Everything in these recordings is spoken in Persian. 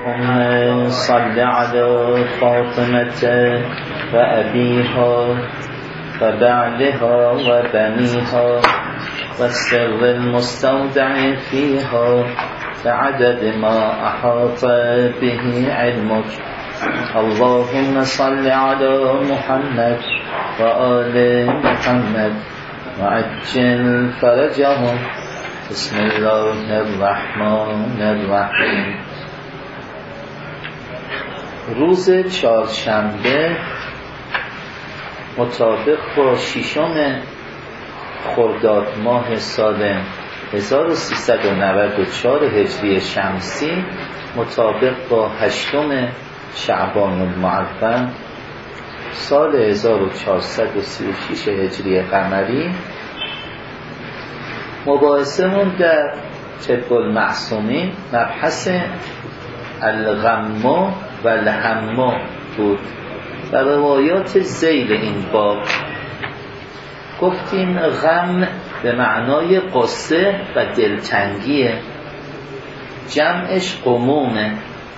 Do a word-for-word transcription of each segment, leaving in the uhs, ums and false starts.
اللهم صل على فاطمة وأبيها وبعلها وبنيها والسر المستودع فيها بعدد ما أحاط به علمك. اللهم صل على محمد وآل محمد وعجل فرجهم. بسم الله الرحمن الرحیم. روز چهارشنبه مطابق با ششم خرداد ماه سال هزار و سیصد و نود و چهار هجری شمسی مطابق با هشتم شعبان المعظم سال هزار و چهارصد و سی و شش هجری قمری مباحثمون در طب المعصومین مبحث الغم و الهم بود و روایات ذیل این باب. گفتیم غم به معنای قصه و دلتنگیه، جمعش غمومه.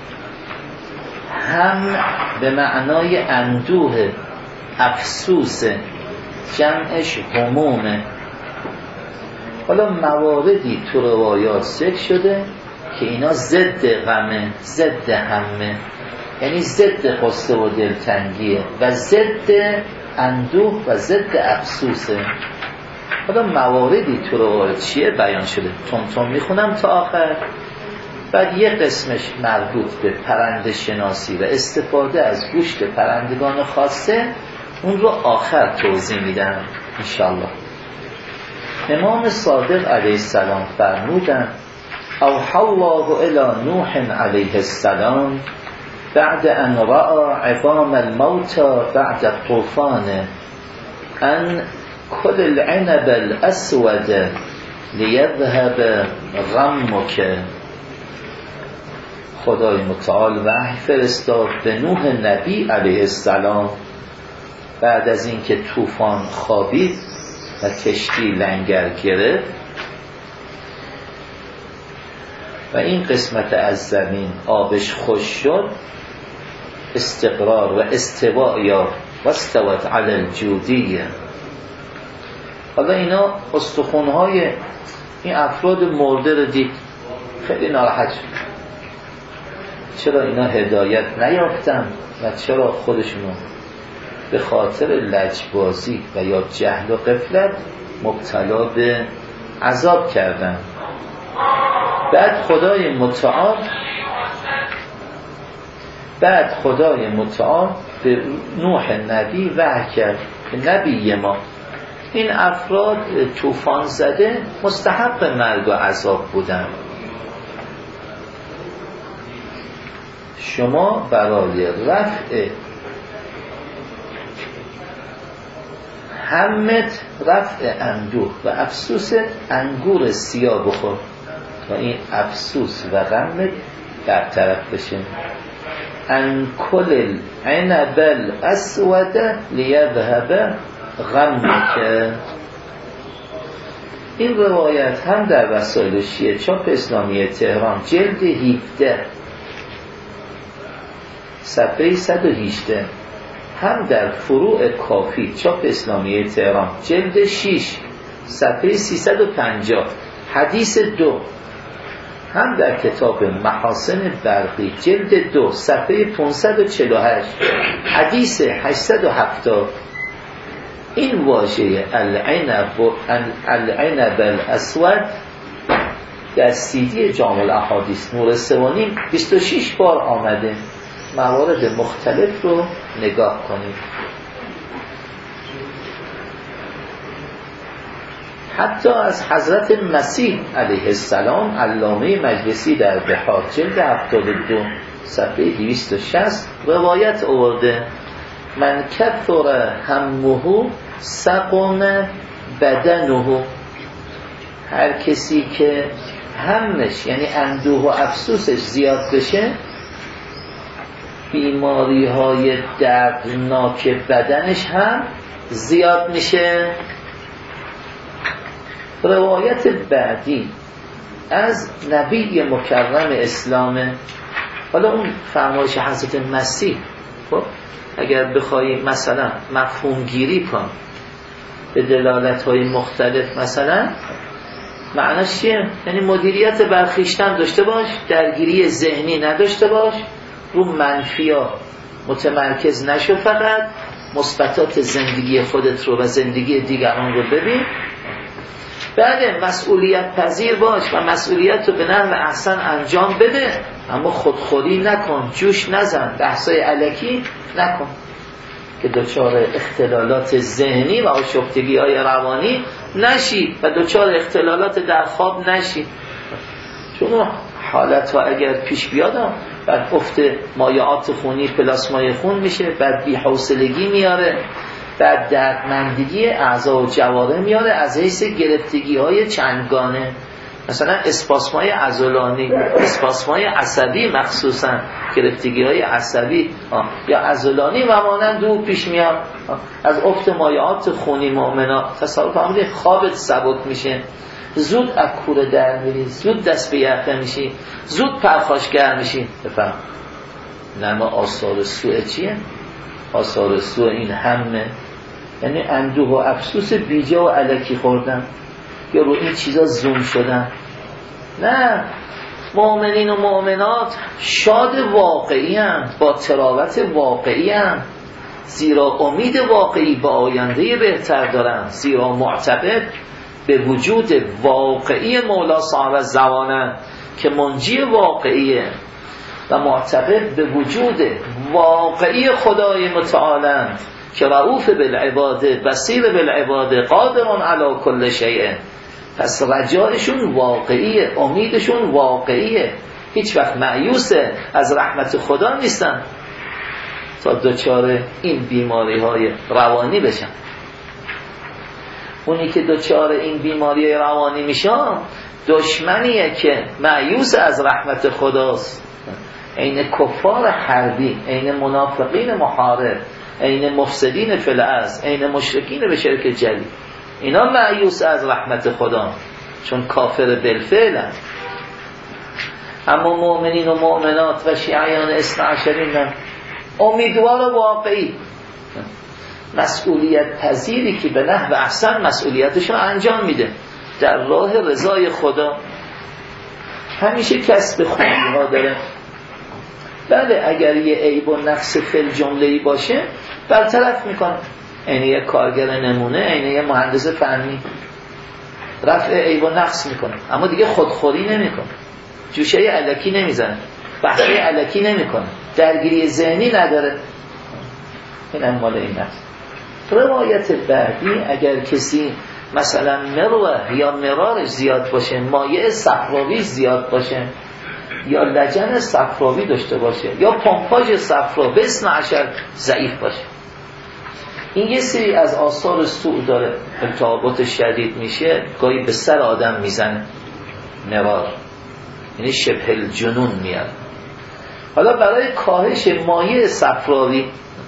هم به معنای اندوه، افسوسه، جمعش همومه. حالا مواردی تو روایات ذکر شده که اینا ضد غمه، ضد همه، یعنی ضد قصه و دلتنگیه و ضد اندوه و ضد افسوسه. حالا مواردی تو روایات چیه بیان شده، تون تون میخونم تا آخر. بعد یه قسمش مربوط به پرنده شناسی و استفاده از گوشت پرندگان خاصه، اون رو آخر توضیح میدم انشالله. امام صادق علیه السلام فرمودن اوحی الله الی نوح علیه السلام بعد ان رأى عظام الموتى بعد الطوفان ان كل العنب الاسود لیذهب غمک. خدای متعال وحی فرستاد به نوح نبی علیه السلام بعد از اینکه طوفان خوابید و کشتی لنگر گرفت و این قسمت از زمین آبش خوش شد، استقرار و استواء یا و استوت علی الجودیه. حالا اینا استخوان‌های این افراد مرده رو دید، خیلی ناراحت شد. چرا اینا هدایت نیافتن و چرا خودشونو به خاطر لجبازی و یا جهل و غفلت مبتلا به عذاب کردن. بعد خدای متعال بعد خدای متعال به نوح نبی وحی کرد که نبی ما، این افراد طوفان زده مستحق مرگ و عذاب بودن، شما برای رفع همت، رفع اندوه و افسوس، انگور سیاه بخور تا این افسوس و غمت برطرف بشه. ان کل العنب الاسود لیذهب غمک. این روایت هم در وسایل شیعه چاپ اسلامی تهران جلد هفده صفحه صد و هجده، هم در فروع کافی چاپ اسلامی تهران جلد شش صفحه سیصد و پنجاه حدیث دو، هم در کتاب محاسن برقی جلد دو صفحه پانصد و چهل و هشت حدیث هشتصد و هفتاد. این واژه العنب العنب الاسود در سیدی جامع الاحادیث نور سوانی بیست و شش بار آمده. موارد مختلف رو نگاه کنید. حتی از حضرت مسیح علیه السلام علامه مجلسی در بحار جلد هفتاد و دو صفحه دویست و شصت روایت آورده من کثر همه سقم بدنه. هر کسی که همش یعنی اندوه و افسوسش زیاد بشه، بیماری های دردناک بدنش هم زیاد میشه. روایت بعدی از نبی مکرم اسلام حالا اون فرمایش حضرت مسیح خب اگر بخوایی مثلا مفهوم گیری کن به دلالت های مختلف، مثلا معناش چیه؟ یعنی مدیریت برخیشتن داشته باش، درگیری ذهنی نداشته باش، رو منفیا متمرکز نشو، فقط مثبتات زندگی خودت رو و زندگی دیگران رو ببین. بعد مسئولیت پذیر باش و مسئولیت رو به نحو احسن انجام بده، اما خودخوری نکن، جوش نزن، بحثای الکی نکن که دچار اختلالات ذهنی و آشفتگی های روانی نشی و دچار اختلالات در خواب نشی. چون حالت ها اگر پیش بیادم بعد افت مایعات خونی پلاسمای خون میشه، بعد بی‌حوصلگی میاره، بعد دردمندگی اعضا و جواره میاره از حیث گرفتگی های چندگانه، مثلا اسپاسمای عضلانی، اسپاسمای عصبی، مخصوصا گرفتگی های عصبی یا عضلانی و مانند او پیش میاد. از افت مایعات خونی مؤمنا تصور فرمودید خوابت سبک میشه، زود از کوره در میری، زود دست به یقه میشی، زود پرخاشگر میشی. بفهم نما آثار سوء چیه؟ آثار سوء این همه، یعنی اندوه و افسوس بیجا و الکی خوردن یا رو این چیزا زوم شدن. نه، مؤمنین و مؤمنات شاد واقعی هم، با تراوت واقعی هم، زیرا امید واقعی با آینده بهتر دارن، زیرا معتقد به وجود واقعی مولا صاحب الزمانه که منجی واقعیه و معتقد به وجود واقعی خدای متعال که رؤوف بالعباد بصیر بالعباد قادر علی کل شیء. پس رجایشون واقعیه، امیدشون واقعیه، هیچ وقت مایوس از رحمت خدا نیستن تا دچار این بیماری های روانی بشن. اونی که دچار این بیماری روانی میشه دشمنیه که مایوس از رحمت خداست، عین کفار حربی، عین منافقین محارب، عین مفسدین فی الارض، عین مشرکین به شرک جلی، اینا مایوس از رحمت خدا چون کافر بالفعل. اما مؤمنین و مؤمنات و شیعیان اثنا عشرین امیدوار و واقعی، مسئولیت پذیری که به نحو احسن مسئولیتشون انجام میده در راه رضای خدا. همیشه کسب خوبی ها داره. بله اگر یه عیب و نقص فل جمله‌ای باشه برطرف میکنه، اینه یه کارگر نمونه، اینه یه مهندس فنی، رفع عیب و نقص میکنه، اما دیگه خودخوری نمیکنه، جوشه الکی نمیزنه، بحثه الکی نمیکنه، درگیری ذهنی نداره. این هم مال این نقص. روایت بعدی اگر کسی مثلا مروه یا مرارش زیاد باشه، مایع صفراوی زیاد باشه، یا لجن صفراوی داشته باشه، یا پمپاژ صفرا به اثنا عشر ضعیف باشه، این یه سری از آثار سوء داره. التهابات شدید میشه، گاهی به سر آدم میزنه، مرار یعنی شبه الجنون میاد. حالا برای کاهش مایع صفراوی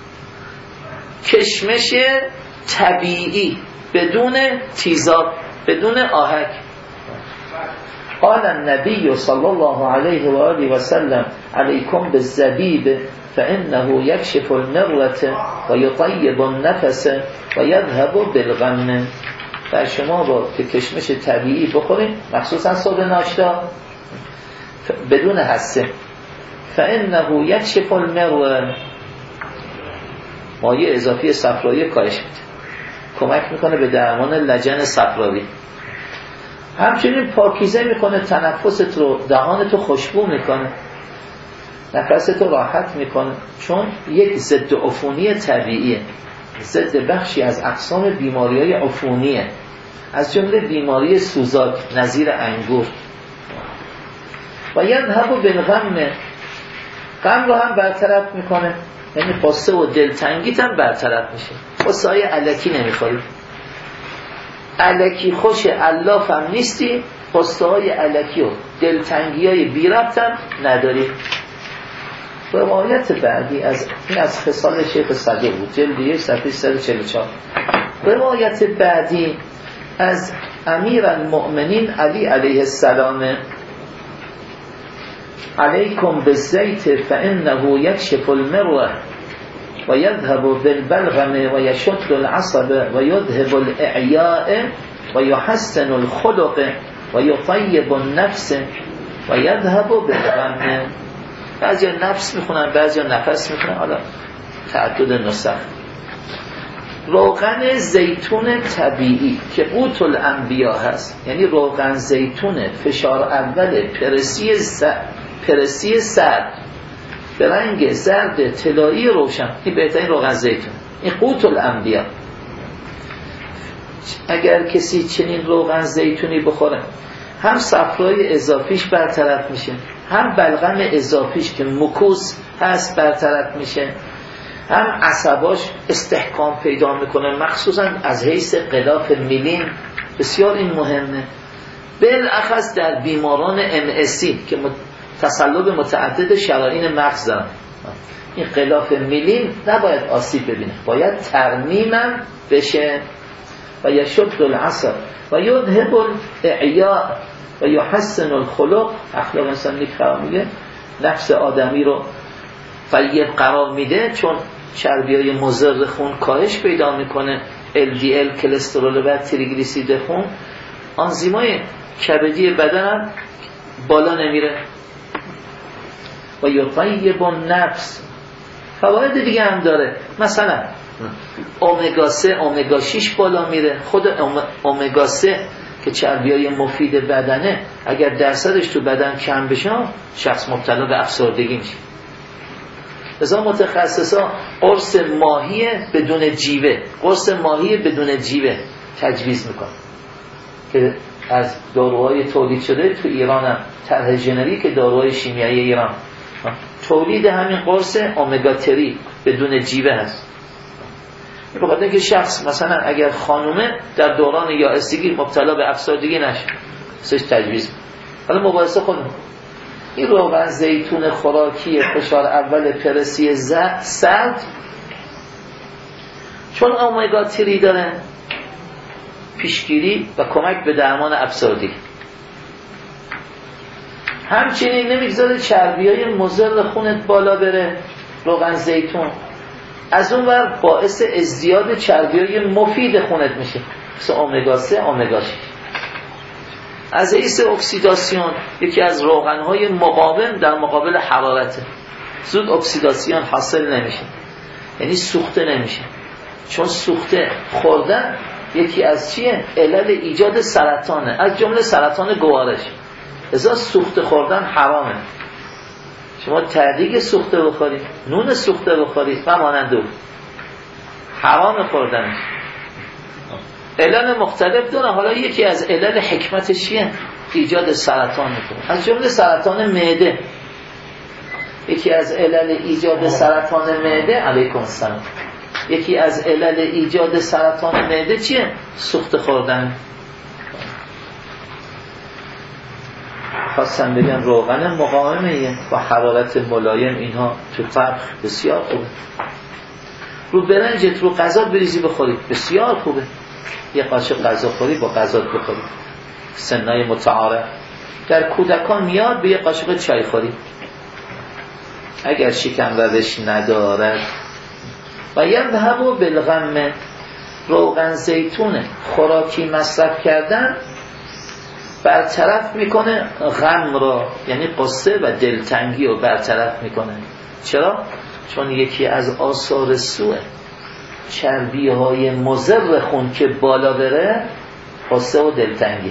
کشمش طبیعی بدون تیزاب، بدون آهک. قال النبی صلی الله علیه و آله و سلم علیکم بالزبیب فانه یکشف المروة و یطیب النفس و یذهب بالغم. و شما با که کشمش طبیعی بخورید، مخصوصا صبح ناشتا بدون حسه، فانه یکشف المروة، مایع اضافی صفراوی کاهش میده، کمک میکنه به درمان لجن صفراوی. همچنین پاکیزه میکنه تنفست رو، دهانت رو خوشبو میکنه، نفست رو راحت میکنه، چون یک ضد عفونی طبیعیه، ضد بخشی از اقسام بیماری‌های عفونیه، از جمله بیماری سوزاک نظیر انگور. و یذهب بالغم، غم رو هم برطرف میکنه، یعنی قصه و دلتنگیت هم برطرف میشه. قصه های الکی نمیخوری، الکی خوش الاف هم نیستی، قصه های الکی و دلتنگی های بی ربط هم نداری. روایت بعدی از این از خصال شیخ صدوق بود، جلد یک صفحه صد و چهل و چهار. روایت بعدی از امیر المؤمنین علی علیه السلام علیکم بالزیت فانه یکشف المروه و یذهب بالبلغم و یشد العصب و یذهب الاعیاء و یحسن الخلق و یطیب النفس و یذهب بالغم. بعضی نفس میخونن، بعضی نفس میخونن، حالا تعدد نسخ. روغن زیتون طبیعی که قوت الانبیا هست، یعنی روغن زیتون فشار اول پرسی زرد، پرسی سرد به رنگ زرد طلایی روشن، این بهترین روغن زیتون، این قوت الانبیا. اگر کسی چنین روغن زیتونی بخوره، هم صفرای اضافیش برطرف میشه، هم بلغم اضافیش که مکوس هست برطرف میشه، هم عصباش استحکام پیدا میکنه، مخصوصا از حیث غلاف میلین، بسیار این مهمه، بالاخص در بیماران ام اسی که تصلب متعدد شرايين مغز دارن. این غلاف میلین نباید آسیب ببینه، باید ترمیمم بشه. و یشد العصب و یذهب الاعیاء و یحسن الخلق، اخلاق انسان نیک قرار میده، نفس آدمی رو طیب قرار میده، چون چربیای مضر خون کاهش پیدا میکنه، ال دی ال کلسترول و تریگلیسیرید خون، آنزیمای کبدی بدن هم بالا نمیره. و یطیب النفس، فواید دیگه هم داره، مثلا امگا سه امگا شش بالا میره. خود امگا سه که چربیای مفید بدنه، اگر درصدش تو بدن کم بشه شخص مبتلا به افسردگی میشه. لذا متخصصا قرص ماهی بدون جیوه، قرص ماهی بدون جیوه تجویز میکنه که از داروهای تولید شده تو ایران هم طرح ژنریک داروهای شیمیایی ایران تولید همین قرص امگا سه بدون جیوه هست. به خاطر اینکه شخص مثلا اگر خانومه در دوران یائسگی مبتلا به افسردگی نشه، سش تجویز. حالا مباحثه خودمون، این روغن زیتون خوراکی فشار اول پرسی سرد چون امگا سه داره، پیشگیری و کمک به درمان افسردگی. همچنین نمیگذاره چربیای مضر خونت بالا بره روغن زیتون، از اون ور باعث ازدیاد چربیای مفید خونت میشه، مثل امگا سه امگا شش. از حیث اکسیداسیون یکی از روغن‌های مقاوم در مقابل حرارته، زود اکسیداسیون حاصل نمیشه، یعنی سوخته نمیشه، چون سوخته خوردن یکی از چیه؟ علل ایجاد سرطانه، از جمله سرطان گوارش. ازا سوخته خوردن حرامه. شما تهدیگ سوخته بخوری، نون سوخته بخوری و مانند او حرام خوردنش. علل مختلف داره، حالا یکی از علل حکمتش چیه؟ ایجاد سرطان میکنه، از جمله سرطان معده. یکی از علل ایجاد سرطان معده، علیکم السلام، یکی از علل ایجاد سرطان معده چیه؟ سوخته خوردن. خواستم بگم روغن مقاومه با حرارت ملایم، اینها تو طبخ بسیار خوبه. رو برنجت رو غذا بریزی بخوری بسیار خوبه. یه قاشق غذا خوری با غذا بخوری، سنای متعارف. در کودکان میاد به یه قاشق چای خوری اگر شکم روش ندارد. و یذهب بالغم، روغن زیتون خوراکی مصرف کردن برطرف میکنه غم را، یعنی قصه و دلتنگی رو برطرف میکنه. چرا؟ چون یکی از آثار سوء چربی های مضر خون که بالا بره قصه و دلتنگی،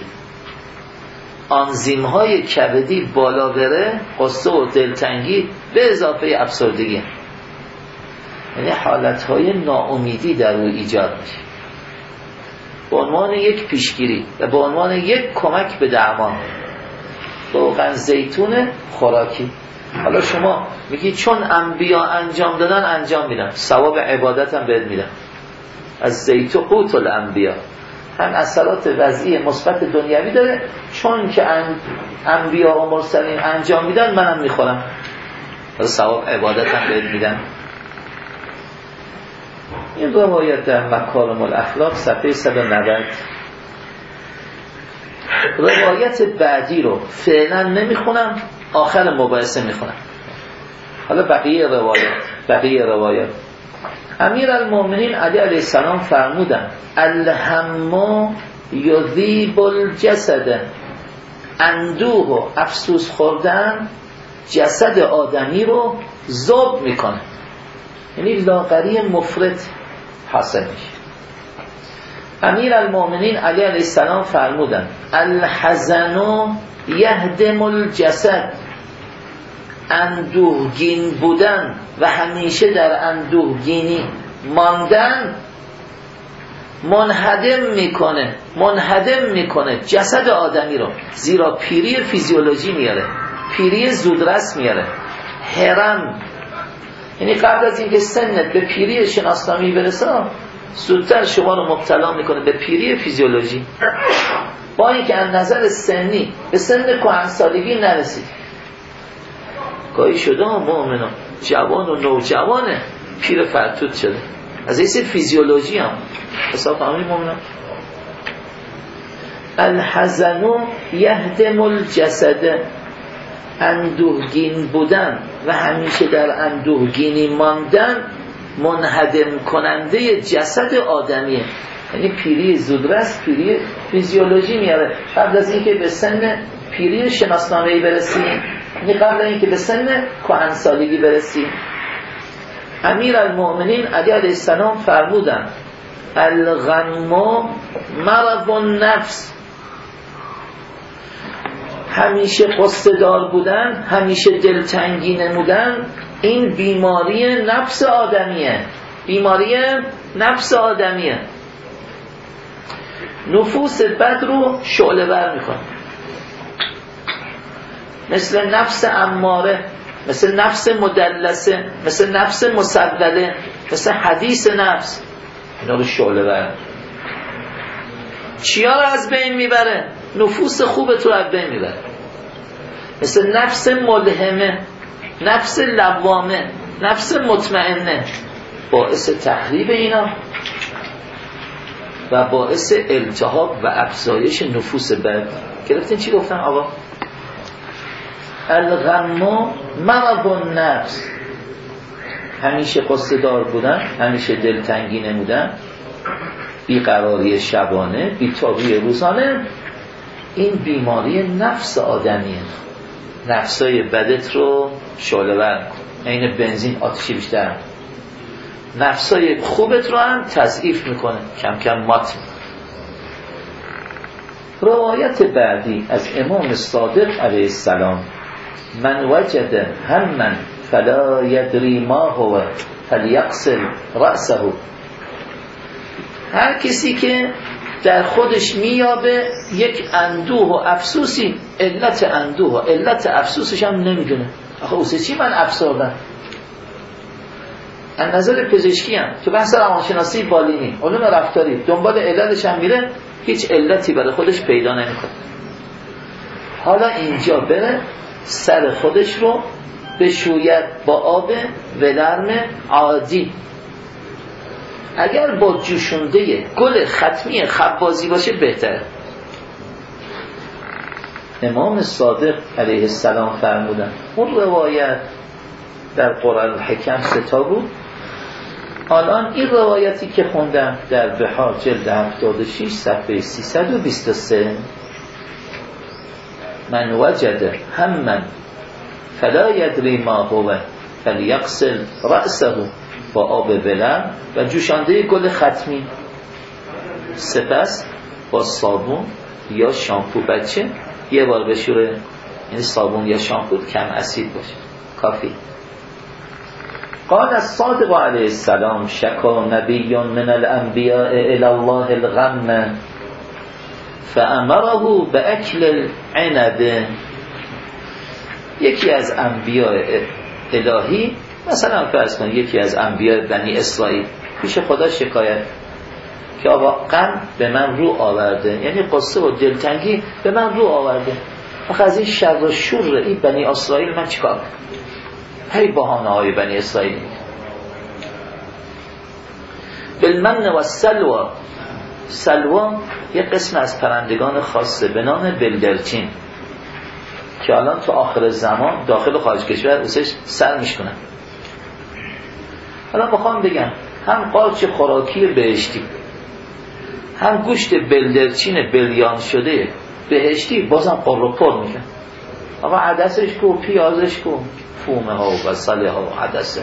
آنزیم های کبدی بالا بره قصه و دلتنگی به اضافه افسردگی، یعنی حالت های ناامیدی در او ایجاد میشه. به عنوان یک پیشگیری و به عنوان یک کمک به درمان روغن زیتون خوراکی. حالا شما میگی چون انبیا انجام دادن انجام میدم، ثواب عبادت هم بهت میدم. از زیتون قوت الانبیا، هم اثرات وضعی مثبت دنیوی داره، چون که انبیا و مرسلین انجام میدن منم میخورم، ثواب عبادت هم بهت میدم. این روایت در مکارم الاخلاق صفحه صد و نود. روایت بعدی رو فعلا نمیخونم، آخر مباحثه میخونم. حالا بقیه روایات بقیه روایات امیر المؤمنین علی علیه السلام فرمودن الهم یذیب الجسد، اندوه و افسوس خوردن جسد آدمی رو ذوب میکنه، یعنی لاغری مفرط حاصل میشه. امیر المؤمنین علی علیه السلام فرمودن الحزن یهدم الجسد، اندوهگین بودن و همیشه در اندوهگینی ماندن منهدم میکنه منهدم میکنه جسد آدمی رو، زیرا پیری فیزیولوژی میاره، پیری زودرس میاره. هرم یعنی قبل از اینکه سنت به پیری شناسنامی برسه زودتر شما رو مبتلا میکنه به پیری فیزیولوژی، با اینکه از نظر سنی به سن کهنسالگی نرسید. گاهی شده هم مؤمنان جوان و نوجوانه پیر فرتوت شده، از این فیزیولوژی هم حساب فهمی مؤمنان. الحزن یهدم الجسد، اندوهگین بودن و همیشه در اندوهگینی ماندن منهدم کننده جسد آدمیه، یعنی پیری زودرس پیری فیزیولوژی میاره. قبل از اینکه به سن پیری شناسنامه‌ای برسیم، یعنی قبل اینکه به سن کهنسالگی برسیم. امیر المؤمنین علی علیه السلام فرمودن الغم مرض النفس، همیشه قصه دار بودن، همیشه دلتنگی نمودن، این بیماری نفس آدمیه، بیماری نفس آدمیه. نفوس بد رو شعله ور میکنه، مثل نفس اماره، مثل نفس مدلسه، مثل نفس مسوله، مثل حدیث نفس، اینا رو شعله ور. چیا رو از بین میبره؟ نفوس خوبت رو از بین میبره. مثل نفس ملهمه، نفس لوامه، نفس مطمئنه، باعث تخریب اینا و باعث التهاب و افزایش نفوس بد. گرفتین چی گفتم آقا؟ الغم مرض النفس، همیشه قصه دار بودن، همیشه دلتنگی نمودن، بیقراری شبانه، بی‌تابی روزانه، این بیماری نفس آدمیه. نفسای بدت رو شعله ور کن، این بنزین آتشی بیشتر، نفسای خوبت رو هم تضعیف میکنه، کم کم مات میکنه. روایت بعدی از امام صادق علیه السلام من وجد همًا فلا یدری ما هو فلیغسل رأسه، هر کسی که در خودش میابه یک اندوه و افسوسی، علت اندوه و علت افسوسش هم نمیدونه. آخه اوسه چی من افسردم؟ از نظر پزشکی هم تو بحث روانشناسی بالینی علوم رفتاری دنبال علتش هم میره، هیچ علتی برای خودش پیدا نمیکنه. حالا اینجا بره سر خودش رو بشوید با آب ولرم عادی. اگر با جوشونده گل ختمی خبازی باشه بهتره. امام صادق علیه السلام فرمودن، اون روایت در قرآن الحکم ستا بود، الان این روایتی که خوندم در بحار جلد هفتاد و شش صفحه سیصد و بیست و سه، من وجد همًا فلا یدری ما هو فلیغسل رأسه، با آب ولرم و جوشانده گل ختمی، سپس با صابون یا شامپو بچه یه بار بشوره، یعنی صابون یا شامپو کم اسید باشه کافی. قال الصادق علیه السلام شکا نبی من الانبیاء الی الله الغم فامره باکل العنب. یکی از انبیاء الهی، مثلا فرض کن یکی از انبیاء بنی اسرائیل پیش خدا شکایت که آقا غم به من رو آورده، یعنی قصه و دلتنگی به من رو آورده، آخه از این شر و شور این بنی اسرائیل من چیکار کنم؟ هی بهانه های بنی اسرائیل. بالمن و سلوا، سلوا یک قسم از پرندگان خاصه به نام بلدرچین، که الان تو آخر زمان داخل و خارج کشور اوسش سر میشکنن. حالا بخوام بگم هم قارچ خوراکی بهشتی، هم گوشت بلدرچین بلیان شده بهشتی بازم قر و پر میشن. آقا عدسش کو، پیازش کو، فومه ها و بصله ها و عدسه.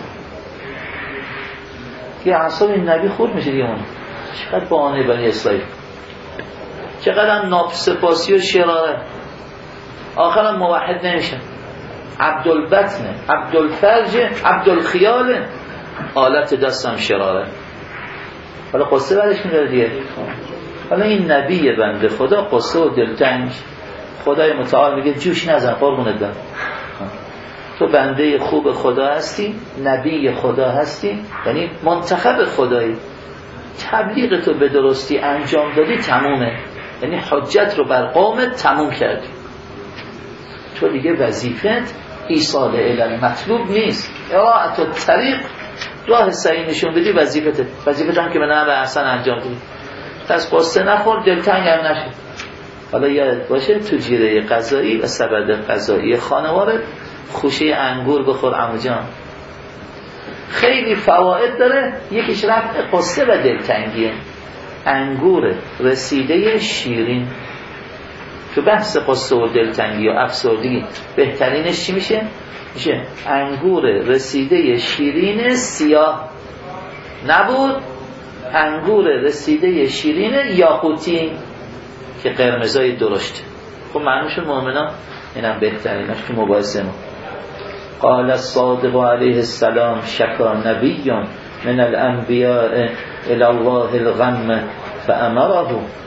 یه اعصاب این نبی خورد میشه دیگه. اون چقدر با آنه بنی اسرائیل، چقدر هم ناپسپاسی و شراره، آخرم موحد نمیشه. عبدالبطنه، عبدالفرجه، عبدالخیاله، آلت دستم شراره. حالا قصه برش میداره دیگه. حالا این نبی بنده خدا قصه و دلتنگ، خدای متعال میگه جوش نزن قربونت برم، تو بنده خوب خدا هستی، نبی خدا هستی، یعنی منتخب خدایی، تبلیغ تو به درستی انجام دادی تمومه، یعنی حجت رو بر قومت تموم کردی. تو دیگه وظیفت ایصال الی مطلوب نیست، اراعت الطریق، راه صحیح نشون بدی وظیفته. وظیفت هم که به نحو احسن انجام بدی. پس قصه نخور، دلتنگ هم نشه. حالا یادت باشه تو جیره غذایی و سبد غذایی خانوارت خوشه انگور بخور عمو جان. خیلی فواید داره. یکیش رفع قصه و دلتنگیه. انگور رسیده شیرین. تو بحث قصه و دلتنگی و افسردگی بهترینش چی میشه؟ میشه انگور رسیده شیرین سیاه نبود، انگور رسیده شیرین یاقوتی که قرمزای درشته. خب معنیشون مؤمنان اینم بهترینش تو مباحثه ما. قال الصادق علیه السلام شکا نبی من الانبیاء الی الله الغم فامره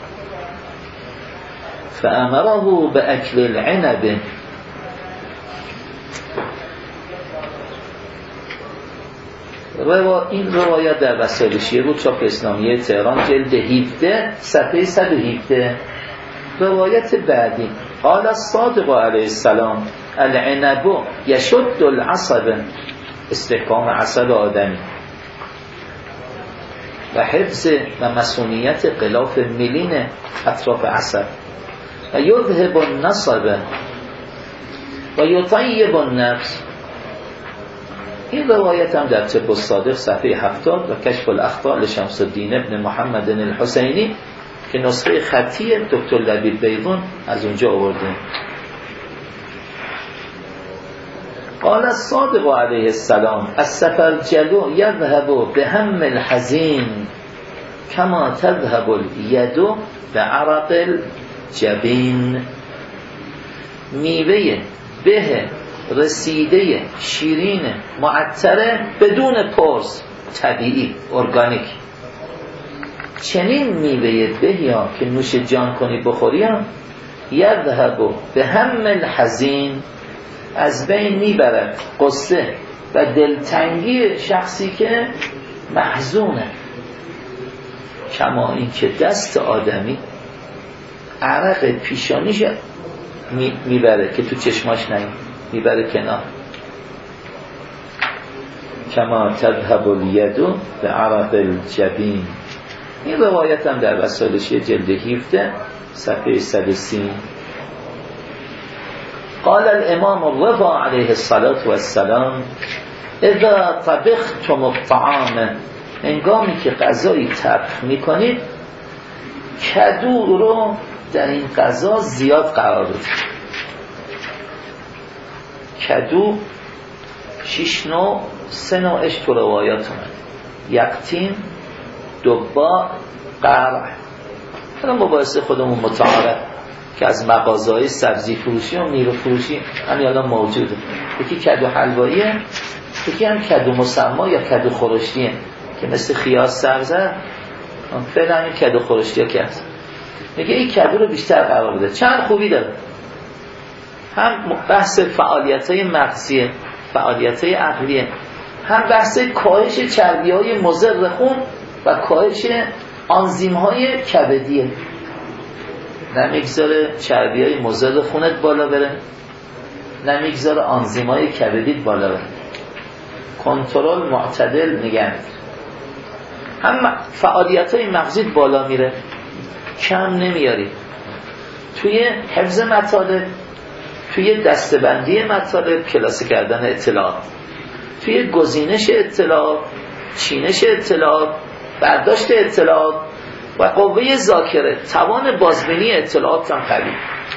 فامره باکل العنب. روا این روایت در وسایل شیعه بود، چاپ اسلامیه تهران، جلد هفده صفحه صد و هفده. روایت بعدی قال الصادق علیه السلام العنب یشد العصب، استحکام عصب آدمی و حفظ و مسئولیت غلاف ملین اطراف عصب و یذهب النصب و یطیب النفس. این روایت هم در طب الصادق صفحه هفتاد و کشف الاخطاء لشمس الدین ابن محمد الحسینی که نسخه خطی دکتر لبیب بیضون از اونجا آورده. قال الصادق علیه السلام السفرجل یذهب بهم الحزین کما تذهب الید بعرق الجبین. میوه به رسیده شیرین معطره بدون پرس، طبیعی ارگانیک. چنین میوه بهیا که نوش جان کنی بخوریم، یذهب به هم الحزین، از بین میبرد قصه و دلتنگی شخصی که محزونه. کما این که دست آدمی عرق پیشانیش میبره که تو چشماش نیم، میبره کنار. کما تذهب الید به عرق الجبین. این روایت هم در وسائل شیعه جلد هفده صفحه صد و سی. قال الامام الرضا علیه الصلاة والسلام اذا طبختم الطعام، هنگامی که غذایی طبخ میکنید کدو رو در این غذا زیاد قرار بدید. کدو شش نوع، سه نوعش تو روایات اومد: یقطین، دبا، قرع. حالا مباحث خودمون متعارف که از مغازه‌های سبزی فروشی و میوه فروشی همین الان موجوده. یکی کدو حلواییه، یکی هم کدو مسما یا کدو خورشتیه که مثل خیار سبزه. فعلا این کدو خورشتیه که هست. میگه این کدو رو بیشتر قرار بده. چند خوبی داره: هم بحث فعالیت‌های مغزیه، فعالیت‌های عقلیه، هم بحث کاهش چربی‌های مضر خون و کاهش آنزیم‌های کبدیه. نمیگذاره چربی‌های مضر خونت بالا بره، نمیگذاره آنزیم‌های کبدیت بالا بره. کنترل معتدل نگه. هم فعالیت‌های مغزیت بالا میره، کم نمیاری. توی حفظ مطالب، توی دستبندی مطالب، کلاسه کردن اطلاعات، توی گزینش اطلاعات، چینش اطلاعات، برداشت اطلاعات و قوه ذاکره، توان بازبینی اطلاعات هم قوی،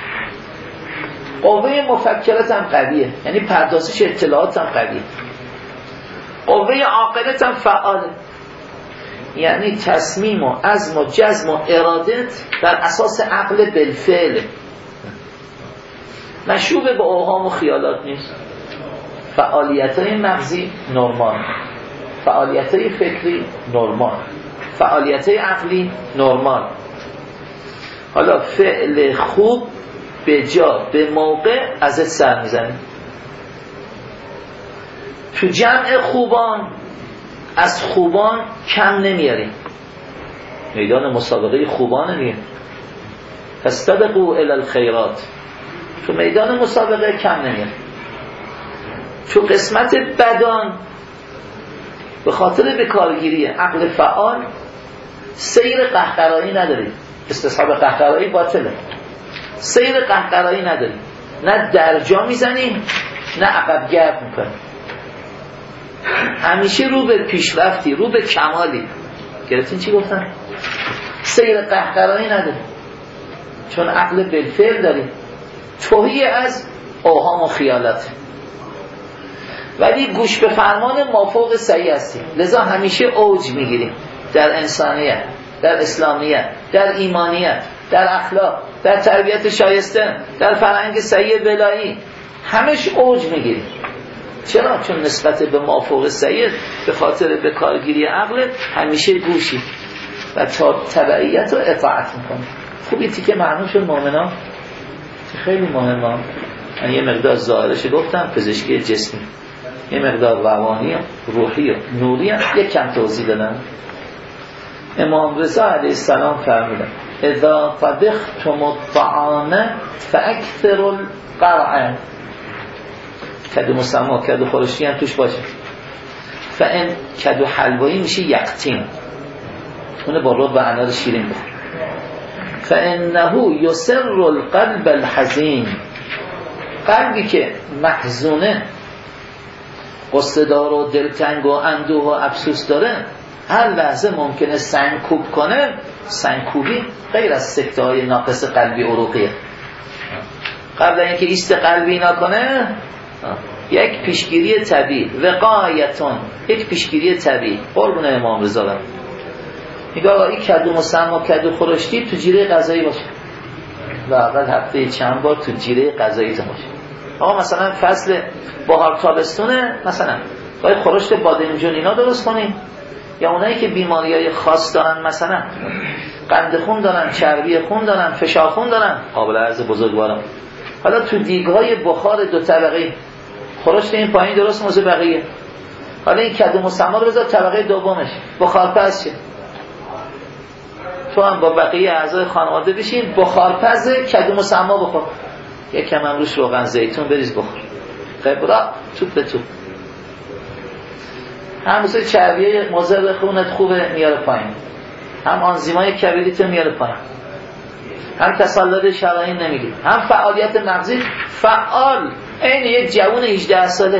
قوه مفکرت هم قویه، یعنی پردازش اطلاعات هم قویه، قوه عاقلت هم فعاله، یعنی تصمیم و عزم و جزم و ارادت بر اساس عقل بالفعل، مشروب به اوهام و خیالات نیست. فعالیت‌های مغزی نرمال، فعالیت‌های فکری نرمال، فعالیت‌های عقلی نرمال. حالا فعل خوب به جا به موقع ازت سر میزنه. تو جمع خوبان از خوبان کم نمیاریم، میدان مسابقه خوبان نمیاریم. فاستبقوا الی الخیرات، تو میدان مسابقه کم نمیاریم. تو قسمت بدان به خاطر بکارگیری عقل فعال سیر قهقرایی نداریم، استصحاب قهقرایی باطله، سیر قهقرایی نداریم، نه درجا میزنیم نه عقب گرد میکنیم، همیشه رو به پیشرفتی، رو به کمالی. گرفتین چی گفتم؟ سیر قهقرایی نداریم چون عقل بالفعل داریم، توهی از اوهام و خیالات، ولی گوش به فرمان مافوق صحیح هستیم. لذا همیشه اوج میگیریم در انسانیت، در اسلامیت، در ایمانیت، در اخلاق، در تربیت شایسته، در فرهنگ صحیح بلایی، همش اوج میگیریم. چرا؟ چون نسبت به مافوق صحیح به خاطر به کارگیری عقل همیشه گوشی و تا تبعیت و اطاعت میکنیم. خوبی تیکه معنوش مومنان خیلی مهمه. من یه مقدار ظاهرش گفتم، پزشکی جسمی، یه مقدار روانی و روحی و نوری هم یک کم توضیح دادم. امام رضا علیه السلام فرمودن اذا طبختم الطعام فاکثر القرع، کدو مسما، کدو خورشتی هم توش باشه. فان کدو حلوایی میشه یقطین، اونه با رب و انار شیرین بخور. فانه یسر القلب الحزین، قلبی که محزونه، قصه دار و دلتنگ و اندوه و افسوس داره، هر لحظه ممکنه سنگکوب کنه. سنگکوبی غیر از سکته های ناقص قلبی عروقیه. قبل اینکه ایست قلبی نکنه یک پیشگیری طبیعی، وقایتون، یک پیشگیری طبیعی. قربون امام رضا برم میگه آقا این کدو مسما، کدو خورشتی تو جیره غذایی باشه، لااقل هفته چند بار تو جیره غذایی تو باشه. آقا مثلا فصل بهار تابستونه، مثلا باید خورشت بادمجون اینا درست کنیم، یا اونایی که بیماریای خاص دارن، مثلا قند خون دارن، چربی خون دارن، فشار خون دارن، قابل عرض بزرگوارم، حالا تو دیگهای بخار دو طبقه خورشت این پایین درست موزه بقیه، حالا این کدو مسما رو بذار طبقه دومش بخارپز شه، تو هم با بقیه اعضای خانواده بشین بخارپز کدو مسما بخور، یکم هم روش روغن زیتون بریز بخور، خبرا توپ به توپ. هم مثل چربیه مضر خونت خوبه میاره پایین، هم آنزیمای کبدیت میاره پایین، هم تسلط شرايين نمیگیره، هم فعالیت مغزی فعال، این یک جوان هجده ساله،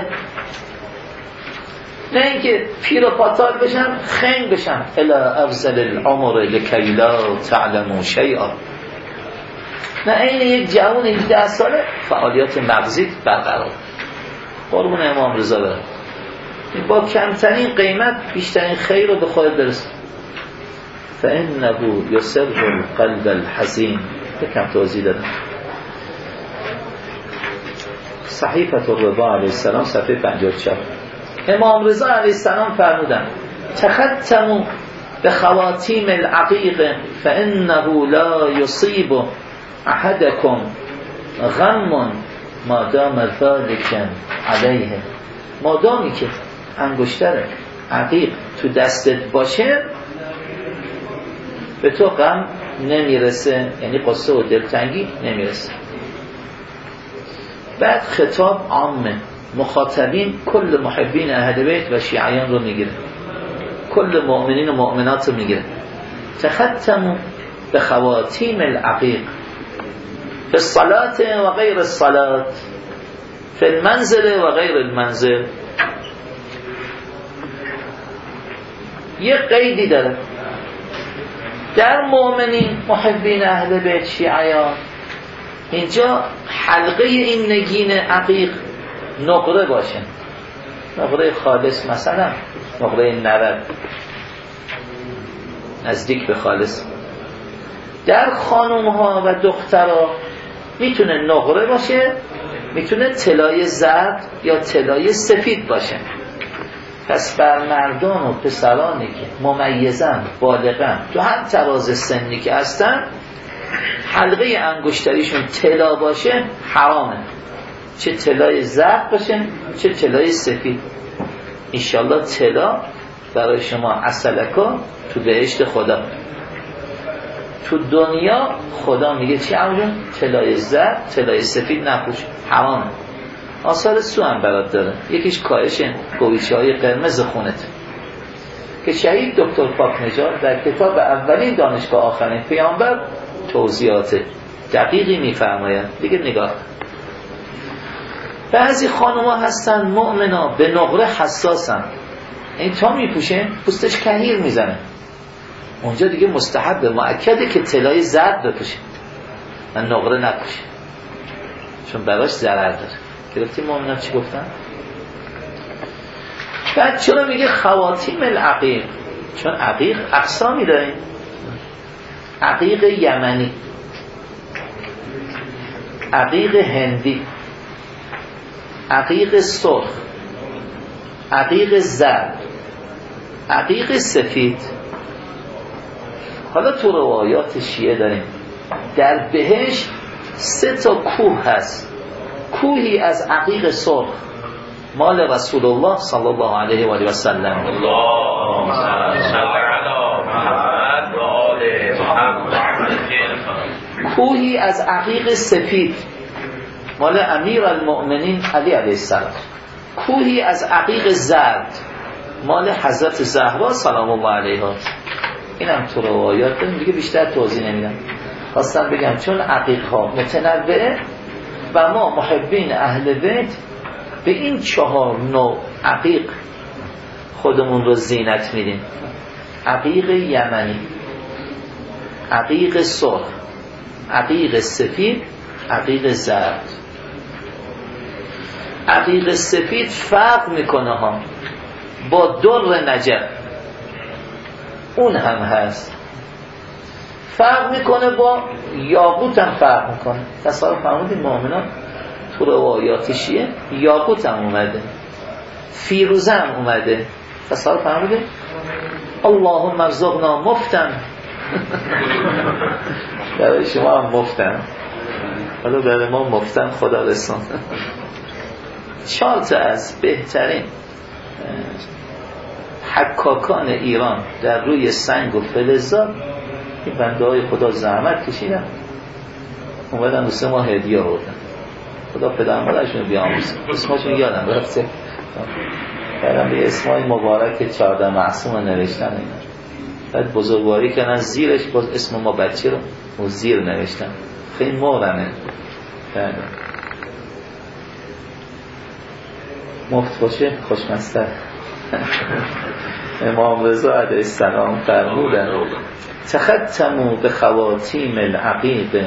نه اینکه پیر و پاتال بشن خنگ بشن. الا افضل العمر لکی لا تعلموا شیئا، نه این یک جوان هجده ساله فعالیت مغزی برقرار. قربون امام رضا برم، با کمترین قیمت بیشترین خیر رو به خودت برسون. فانه یسر القلب الحزین، بکم توضیح دادم. صحیفه الرضا علیه السلام صفحه پنجاه و چهار. امام رضا علیه السلام فرمودن تختموا بخواتیم العقیق فانه لا یصیب احدکم غم ما دام ذلك علیه، مادامی که انگشتر عقیق تو دستت باشه به تو غم نمیرسه، یعنی قصه و دلتنگی نمیرسه. بعد خطاب عامه، مخاطبین کل محبین اهل بیت و شیعیان رو میگیره، کل مؤمنین و مؤمنات رو میگیره. تختموا به خواتیم العقیق، فی الصلاة و غیر الصلاة، فی المنزل و غیر المنزل. یه قیدی داره در مؤمنین محبین اهل بیت شیعیان، اینجا حلقه این نگین عقیق نقره باشه، نقره خالص، مثلا نقره نرد نزدیک به خالص. در خانوم ها و دخترها میتونه نقره باشه، میتونه طلای زرد یا طلای سفید باشه. پس بر مردان و پسرانی که ممیزن، بالغن، تو هر تراز سنی که هستن، حلقه انگشتریشون طلا باشه حرامه، چه طلای زرد باشه چه طلای سفید. انشالله طلا برای شما عسلکا تو بهشت خدا. تو دنیا خدا میگه چی عموجون؟ طلای زرد طلای سفید نپوش، حرامه. آثار سو هم برات داره، یکیش کاهش گویچه های قرمز خونت که شهید دکتر پاک نژاد در کتاب اولین دانشگاه آخرین پیامبر توضیحات دقیقی میفرماید. دیگه نگاه، بعضی خانوما هستن مؤمنا به نقره حساسن، این تا میپوشه پوستش کهیر میزنه، اونجا دیگه مستحب مؤکده که طلای زرد بپوشه و نقره نپوشه، چون براش ضرر داره. گرفتی مؤمنا چی گفتن؟ بعد چرا میگه خواتیم العقیق؟ چون عقیق اقسامی داریم، عقیق یمنی، عقیق هندی، عقیق سرخ، عقیق زرد، عقیق سفید. حالا تو روایات شیعه داریم در بهشت سه تا کوه هست. کوهی از عقیق سرخ مال رسول الله صلی الله علیه و آله و سلم، اللهم صل علی محمد و آل محمد. کوهی از عقیق سفید مال امیر المؤمنین علی علیه السلام. کوهی از عقیق زرد مال حضرت زهرا سلام الله علیها. اینم تو روایات داریم، دیگه بیشتر توضیح نمیدم. خواستم بگم چون عقیق ها متنوعه و ما محبین اهل بیت به این چهار نوع عقیق خودمون رو زینت میدیم: عقیق یمنی، عقیق سرخ، عقیق سفید، عقیق زرد. عقیق سفید فرق میکنه ها با در نجف، اون هم هست، فرق میکنه با یاقوت هم فرق میکنه. تصور فرمودید مؤمنان تو روایات شیعه یاقوت هم اومده، فیروزه هم اومده. تصور فرمودید اللهم ارزقنا مفتن برای شما هم مفتن، حالا برای ما مفتن خدا رسان. چهار تا از بهترین حکاکان ایران در روی سنگ و فلزات، این بنده های خدا زحمت کشیدن، اومدن و سه ماه هدیه آوردن. خدا پدر مادرشون بیامرزه، اسمشون یادم رفته، کردن به اسمای مبارک چهارده معصوم نوشتن اینا. بعد بزرگواری کردن زیرش باز اسم ما بچه رو و زیر نوشتن. خیلی مورنه کردن. مفت باشه خوشمسته. امام رضا علیه السلام فرمودن تختموا بخواتیم العقیق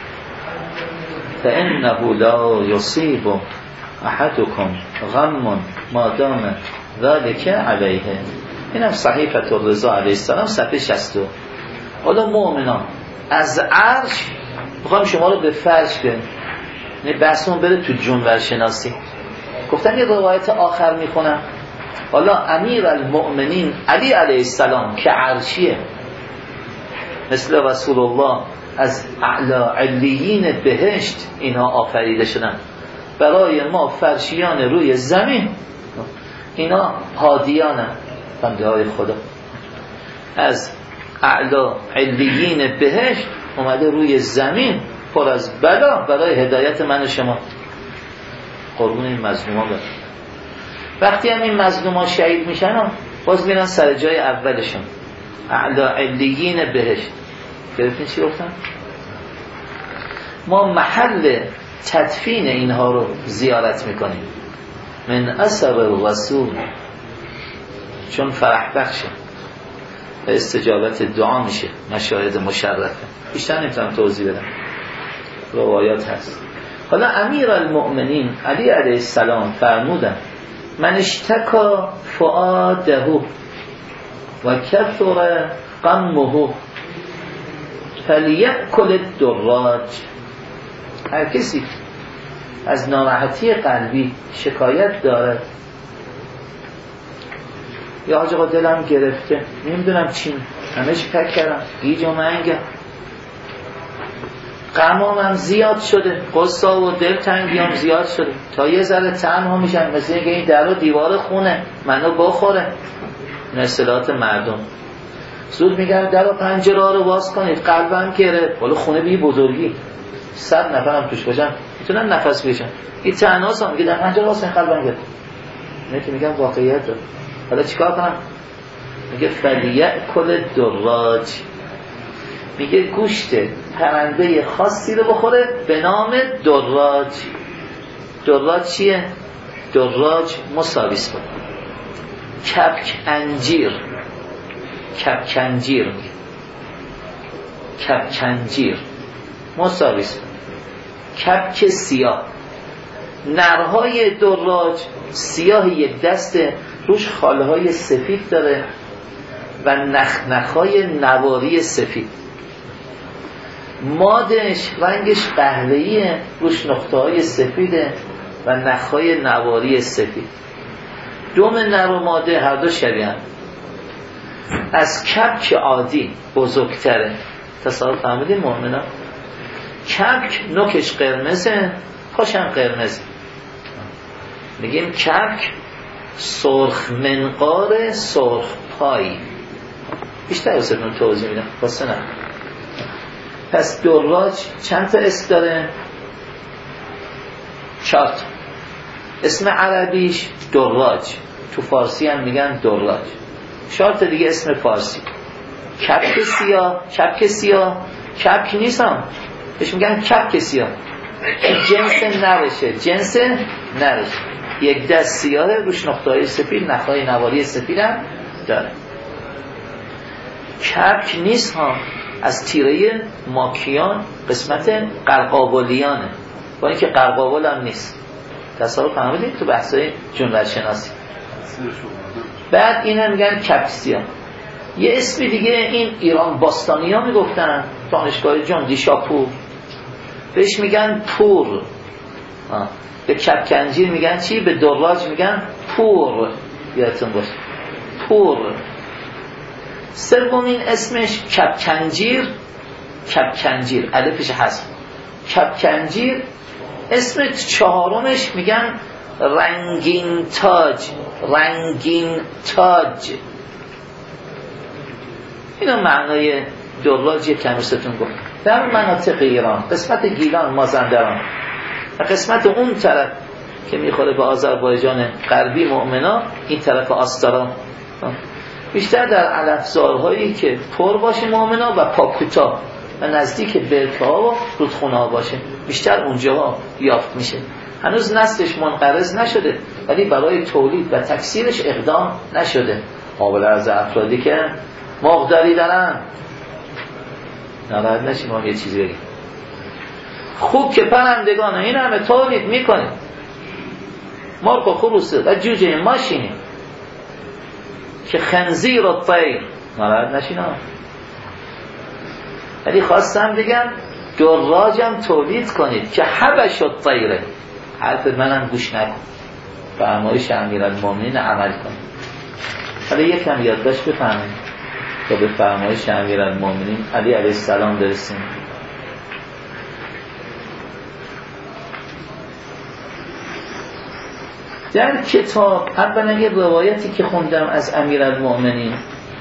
فانه لا یصیب احدکم غم ما دام ذلك علیه. اینم صحیفه الرضا علیه السلام صفحه شصت. حالا مؤمنان از عرش میخوام شما رو به فرش کنیم، نه بحثمون بره تو جنور شناسی. گفتن یه روایت آخر میخونم. حالا امیر المؤمنین علی علیه السلام که عرشیه، مثل رسول الله از اعلی علیین بهشت اینها آفریده شدن، برای ما فرشیان روی زمین، اینا هادیانه، بنده های خدا از اعلی علیین بهشت اومده روی زمین پر از بلا برای هدایت من و شما. قربون این مظلومان برد. وقتی هم این مظلومان شهید میشن باز میرن سر جای اولشون، اعلی علیین بهشت. گرفتین چی گفتن؟ ما محل تدفین اینها رو زیارت میکنیم. من اثر الرسول، چون فرح بخشه و استجابت دعا میشه، مشاهد مشرفه. بیشتر نمیتونم توضیح بدم، روایات هست. حالا امیر المؤمنین علی علیه السلام فرمودن من اشتکا فؤاده و کثر غمه فلیأکل الدراج. هر کسی از ناراحتی قلبی شکایت داره، یا حاج آقا دلم گرفته، نمیدونم چی، همه چی فکر کردم، گیج و منگم، غمام زیاد شده، غصه و دلتنگیام زیاد شده، تا یه ذره تنها میشم، مثل اینکه این در و دیوار خونه منو بخوره. این اصطلاحات مردم. زود میگن در و پنجره رو باز کنید، قلبم گرفت. ولی خونه بی بزرگی صد نفرم توش باشن میتونن نفس بکشن، این تنهاست میگه در پنجره باز کنید قلبم گرفت. نه که میگم واقعیت داره. حالا چیکار کنم؟ میگه فلیأکل دراج، میگه گوشت پرنده خاصی رو بخوره به نام دراج. دراج چیه؟ دراج مساویس بود کپک انجیر. کپک انجیر میگه، کپک انجیر مساویس بود کپک سیاه. نرهای دراج سیاه یک دسته، روش خالهای سفید داره و نخنخهای نواری سفید. مادش رنگش قهوه‌ایه، روش نقطه‌های سفیده و نخهای نواری سفید. دوم نر و ماده هر دو شبیه‌اند. از کپک عادی بزرگتره. تصور فهمیدین مؤمنا؟ کپک نوکش قرمزه، پاشم قرمزه. میگیم کپک سرخ منقار سرخ پایی. بیشتر واسهتون توضیح میدم واسه نه. پس دراج چند تا اسم داره؟ چهار تا. اسم عربیش دراج، تو فارسی هم میگن دراج. چهار تا دیگه اسم فارسی. کپک سیاه، کپک سیاه، کپک نیست هم بهش میگن کپک سیاه. جنس نرشه، جنس نرشه. یک دست سیاه، روش نقطه‌های سفید، نخهای نواری سفید هم داره. کپک نیست ها، از تیره ماکیان قسمت قرقاولیانه، با اینکه قرقاول هم نیست. تصور فهمیدید تو بحثای جملت شناسی. بعد اینا میگن کپک سیاه. یه اسمی دیگه این ایران باستانی ها میگفتن، دانشگاه جان دیشاپور بهش میگن پور. آه. به کپک انجیر میگن چی؟ به دراج میگن پور. یادتون باشه پور. سومین اسمش کپک انجیر. کپک انجیر الفش حذف. کپک انجیر. اسم چهارمش میگن رنگین تاج. رنگین تاج. اینا معنای دراج کمیستون گفت. در مناطق ایران قسمت گیلان، مازندران و قسمت اون طرف که میخوره به آذربایجان غربی مؤمنا، این طرف آستارا، بیشتر در علفزارهایی که پر باشه مؤمنا و پاکوتا و نزدیک برکه ها و رودخونه ها باشه، بیشتر اونجا یافت میشه. هنوز نسلش منقرض نشده ولی برای تولید و تکثیرش اقدام نشده. قابل از افرادی که مقداری دارن نباید نشیم ما یه چیزی بگیم. خوب که پرندگان این همه تولید میکنیم، مرغ و خروسه و جوجه ماشینی که خنزیر و طیر نباید نشین ها. ولی خواستم بگم دراجم تولید کنید که حبش و طیره. حرف منم گوش نکن، فرمایش امیرالمومنین عمل کن. حالا یکم یادداشت بفهمید تا به فرمایش امیرالمومنین علی علیه السلام برسیم. در کتاب اولا یه روایتی که خوندم از امیرالمومنین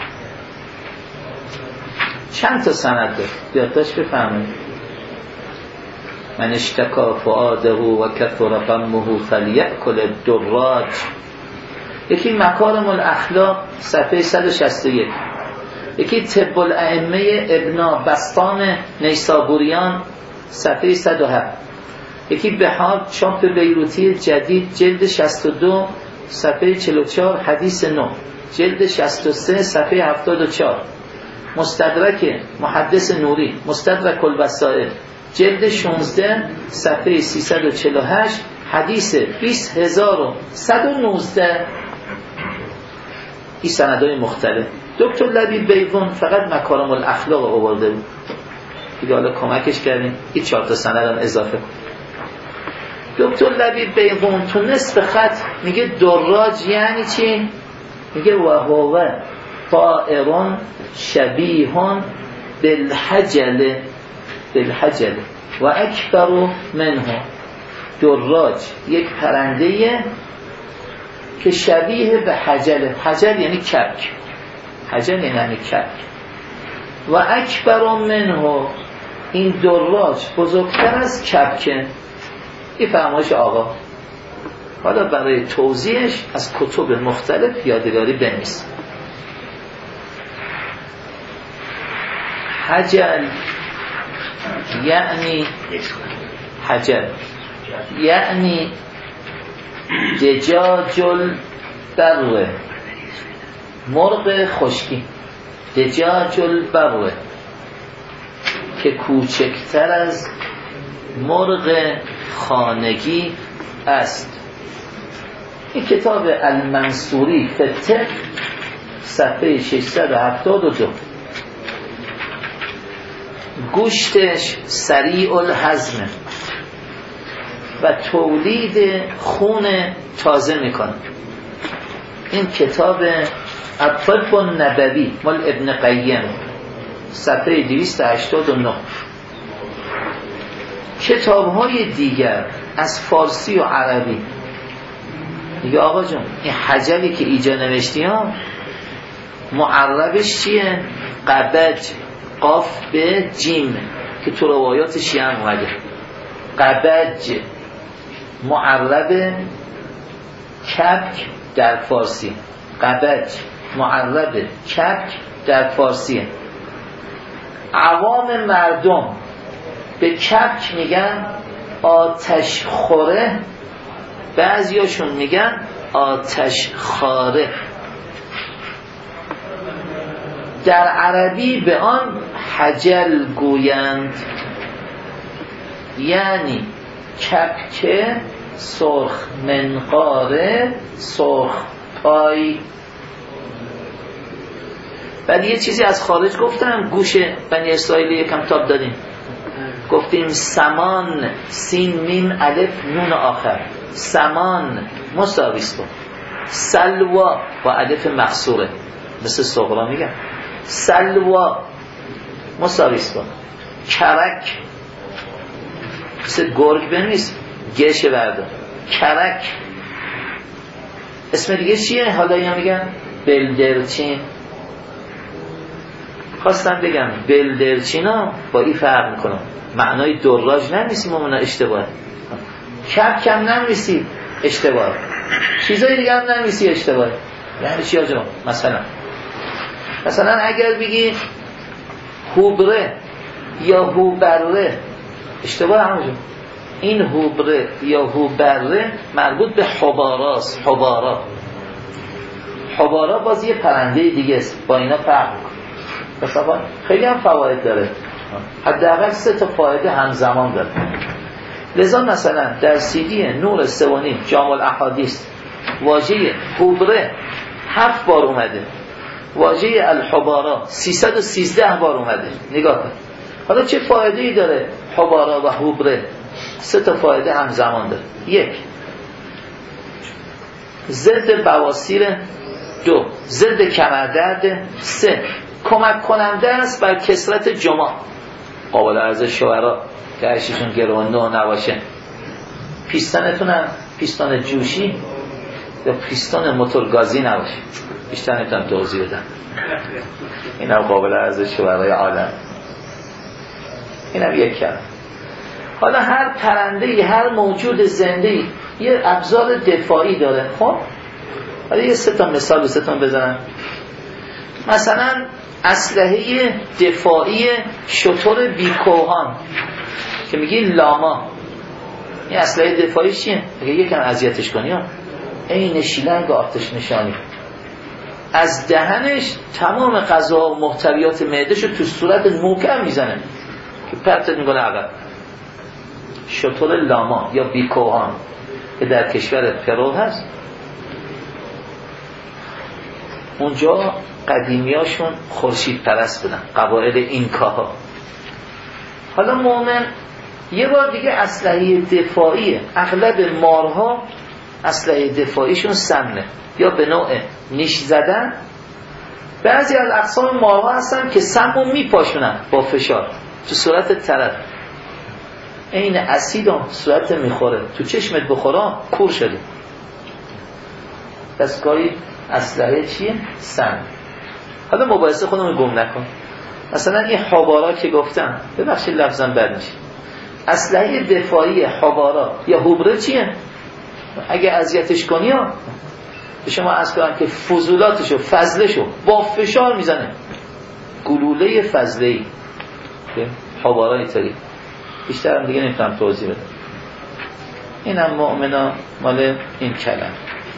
چند تا سند داره، یادداشت بفرمایید. من اشتکا فؤاده و کثر غمه فلیأکل الدراج. یکی مکارم الاخلاق صفحه صد و شصت و یک، یکی طب الائمه ابن بسطام نیسابوریان صفحه صد و هفت. یکی بهار چاپ بیروتی جدید جلد شصت و دو صفحه چهل و چهار حدیث نه، جلد شصت و سه صفحه هفتاد و چهار. مستدرک محدث نوری مستدرک الوسائل جلد شانزده صفحه سیصد و چهل و هشت حدیث بیست هزار و صد و نوزده. این سندهای مختلف. دکتر لبیب بیضون فقط مکارم الاخلاق آورده بود دیگه، حالا کمکش کردیم این چهار تا سند هم اضافه. دکتر لبیب بیضون تو نصف خط میگه دراج یعنی چی؟ میگه و هو طائرون شبیهون بالحجل بالحجل و اکبر منه. دراج یک پرنده که شبیه به حجل. حجل یعنی کبک، حجل یعنی کبک. و اکبر منه، این دراج بزرگتر از کبکه. این فرمایش آقا. حالا برای توضیحش از کتب مختلف یادگاری بنویس. حجل یعنی حجل یعنی دجاج البر، مرغ خشکی. دجاج البر که کوچکتر از مرغ خانگی است. این کتاب المنصوری فتح صفحه ششصد و هفتاد و دو. گوشتش سریع الهضم و تولید خون تازه میکنه. این کتاب الطب النبوی مال ابن قیم صفحه دویست و هشتاد و نه. کتاب‌های دیگر از فارسی و عربی دیگه آقا جون، این حجلی که ایجا نوشتی ها معربش چیه؟ قبج، قاف به جیم که تو روایات شیعه هم اومده. قبج معرب کبک در فارسی. قبج معرب کبک در فارسی. عوام مردم به کبک میگن آتش خوره، بعضیاشون میگن آتش خاره. در عربی به آن حجل گویند، یعنی کبک سرخ منقاره، سرخ پای. بعد یه چیزی از خارج گفتم، گوش بنی اسرائیل یکم تاب دادیم، گفتیم سمان سین میم الف نون آخر، سمان مساویس کن، سلوا با الف مقصوره مثل صغرا میگم، سلوا مساویس کن، کرک مثل گرگ بنویس، گشه بردار، کرک. اسم دیگه چیه؟ حالا یا میگن بلدرچین. خواستم بگم بلدرچینا با این فرق میکنم، معنای دراج نمیسیم اونا اشتباه، کپ کم نمیسی اشتباه، چیزای دیگه هم نمیسی اشتباه. یعنی چی آجا؟ مثلا مثلا اگر بگی هوبره یا هوبره اشتباه همونجا. این هوبره یا هوبره مربوط به حباراست. حبارا حبارا باز یه پرنده دیگه است، با اینا فرق میکنه. خیلی هم فواید داره، حداقل سه تا فایده همزمان داره. لذا مثلا در سیدی نور سوانی جامع الاحادیث واژه هوبره هفت بار اومده، واژه الحبارا سیصد و سیزده بار اومده. نگاه کن حالا چه فایده ای داره حبارا و هوبره؟ سه تا فایده همزمان داره. یک، ضد بواسیر. دو، ضد کمردرد. سه، کمک کننده است بر کثرت جماع. قابل عرض شوهرها که عشقشون گرونده و نباشه، پیستانتون هم پیستان جوشی یا پیستان موتورگازی نباشه. بیشتر نمیتونم توضیح بدم، این هم قابل عرض شوهرهای عالم. این هم یک کلمه. حالا هر پرنده، هر موجود زنده یه ابزار دفاعی داره. خب حالا یه سه تا مثال سه تا بزنم. مثلا اسلحه دفاعی شتر بیکوهان. که میگی لاما، این اسلحه دفاعی چیه؟ اگه یکم اذیتش کنی این شیلنگ آتش نشانی از دهنش تمام غذا و محتویات معدهشو تو صورت محکم میزنه که پرتت میکنه عقب. شتر لاما یا بیکوهان که در کشور پرو هست، اونجا قدیمیاشون خورشید پرست بودن، قبایل اینکاها. حالا مومن یه بار دیگه اسلحه دفاعیه. اغلب مارها اسلحه دفاعیشون سمنه یا به نوع نیش زدن. بعضی از اقسام مارها هستن که سمو میپاشونن با فشار تو صورت طرف، این اسیدم صورت میخوره، تو چشمت بخوره کور شده. دستگاهی اسلحه چیه؟ سم. حالا مباحثه خودمون گم نکن. مثلا این حبارا که گفتم، ببخشید لفظم بد میشه، اسلحه دفاعی حبارا یا هوبره چیه؟ اگه اذیتش کنی ها به شما عرض کنم که فضولاتشو فضلشو با فشار میزنه، گلوله فضله‌ای که حبارا اینطوری. بیشتر هم دیگه نمیتونم توضیح بدم. اینم مؤمنا مال این کلم.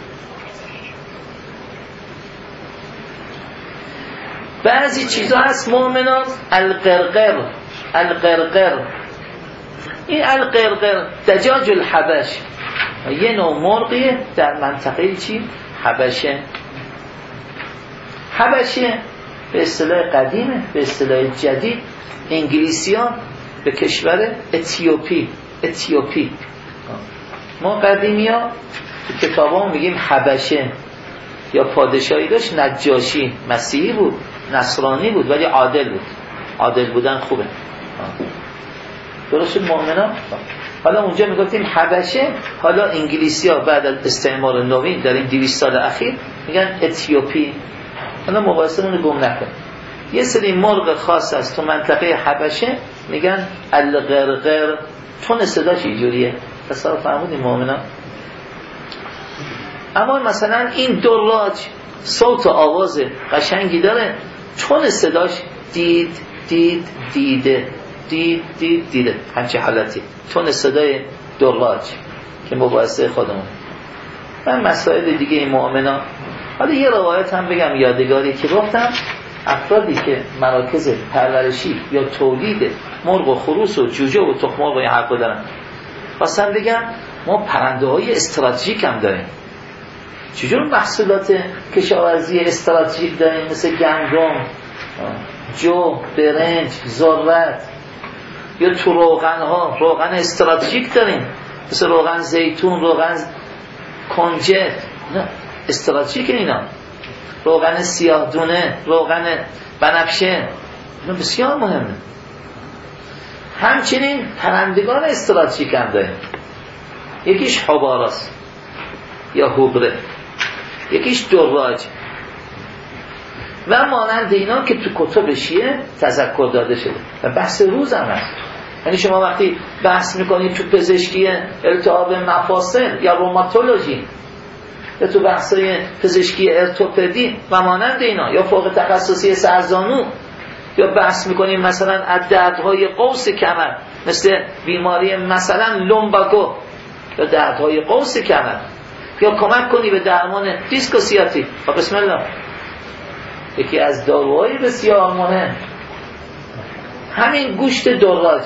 بعضی چیزا هست مؤمنان القرقر، القرقر، این القرقر دجاج الحبش، یه نوع مرغیه در منطقه چی؟ حبشه. حبشه به اصطلاح قدیمه، به اصطلاح جدید انگلیسیان به کشور اتیوپی، اتیوپی. ما قدیمی ها تو کتابا میگیم حبشه. یا پادشاهی داشت نجاشی، مسیحی بود، نصرانی بود ولی عادل بود. عادل بودن خوبه. درست مؤمنان. حالا اونجا میگفتیم حبشه، حالا انگلیسی ها بعد از استعمار نوین در این دویست سال اخیر میگن اتیوپی. حالا مباحثه رو گم نکن. یه سری مرغ خاص از تو منطقه حبشه میگن القرقر، تون صداش اینجوریه. تصور فرمودین مؤمنان؟ اما مثلا این دراج صوت و آواز قشنگی داره، تون صداش دید دید دیده، دید دید دیده، همچه حالتی تون صدای دراج که مباحثه خودمون. من مسائل دیگه این مؤمنان. حالا یه روایت هم بگم یادگاری که گفتم، افرادی که مراکز پرورشی یا تولید مرغ و خروس و جوجه و تخم مرغ و این حرفا دارن، خواستم بگم ما پرنده های استراتژیک هم داریم. چجور محصولات کشاورزی استراتژیک داریم؟ مثل گندم، جو، برنج، ذرت، یا تو روغن ها روغن استراتژیک داریم مثل روغن زیتون، روغن کنجد، نه استراتژیک اینا، روغن سیاه دونه، روغن بنفشه، اینا بسیار مهمه. همچنین پرندگان استراتژیک هم داریم. یکیش حباراست یا هوبره، یکیش دراج و مانند اینا که تو کتب شیعه تذکر داده شده و بحث روز هم هست. یعنی شما وقتی بحث میکنید تو پزشکی التهاب مفاصل یا روماتولوژی یا تو بحثای پزشکی ارتوپدی و مانند اینا یا فوق تخصصی سرزانو، یا بحث میکنیم مثلا از دردهای قوس کمر مثل بیماری مثلا لومباگو یا دردهای قوس کمر، یا کمک کنی به درمان دیسک و سیاتیک. و بسم الله، یکی از داروهای بسیار مهم همین گوشت دراج.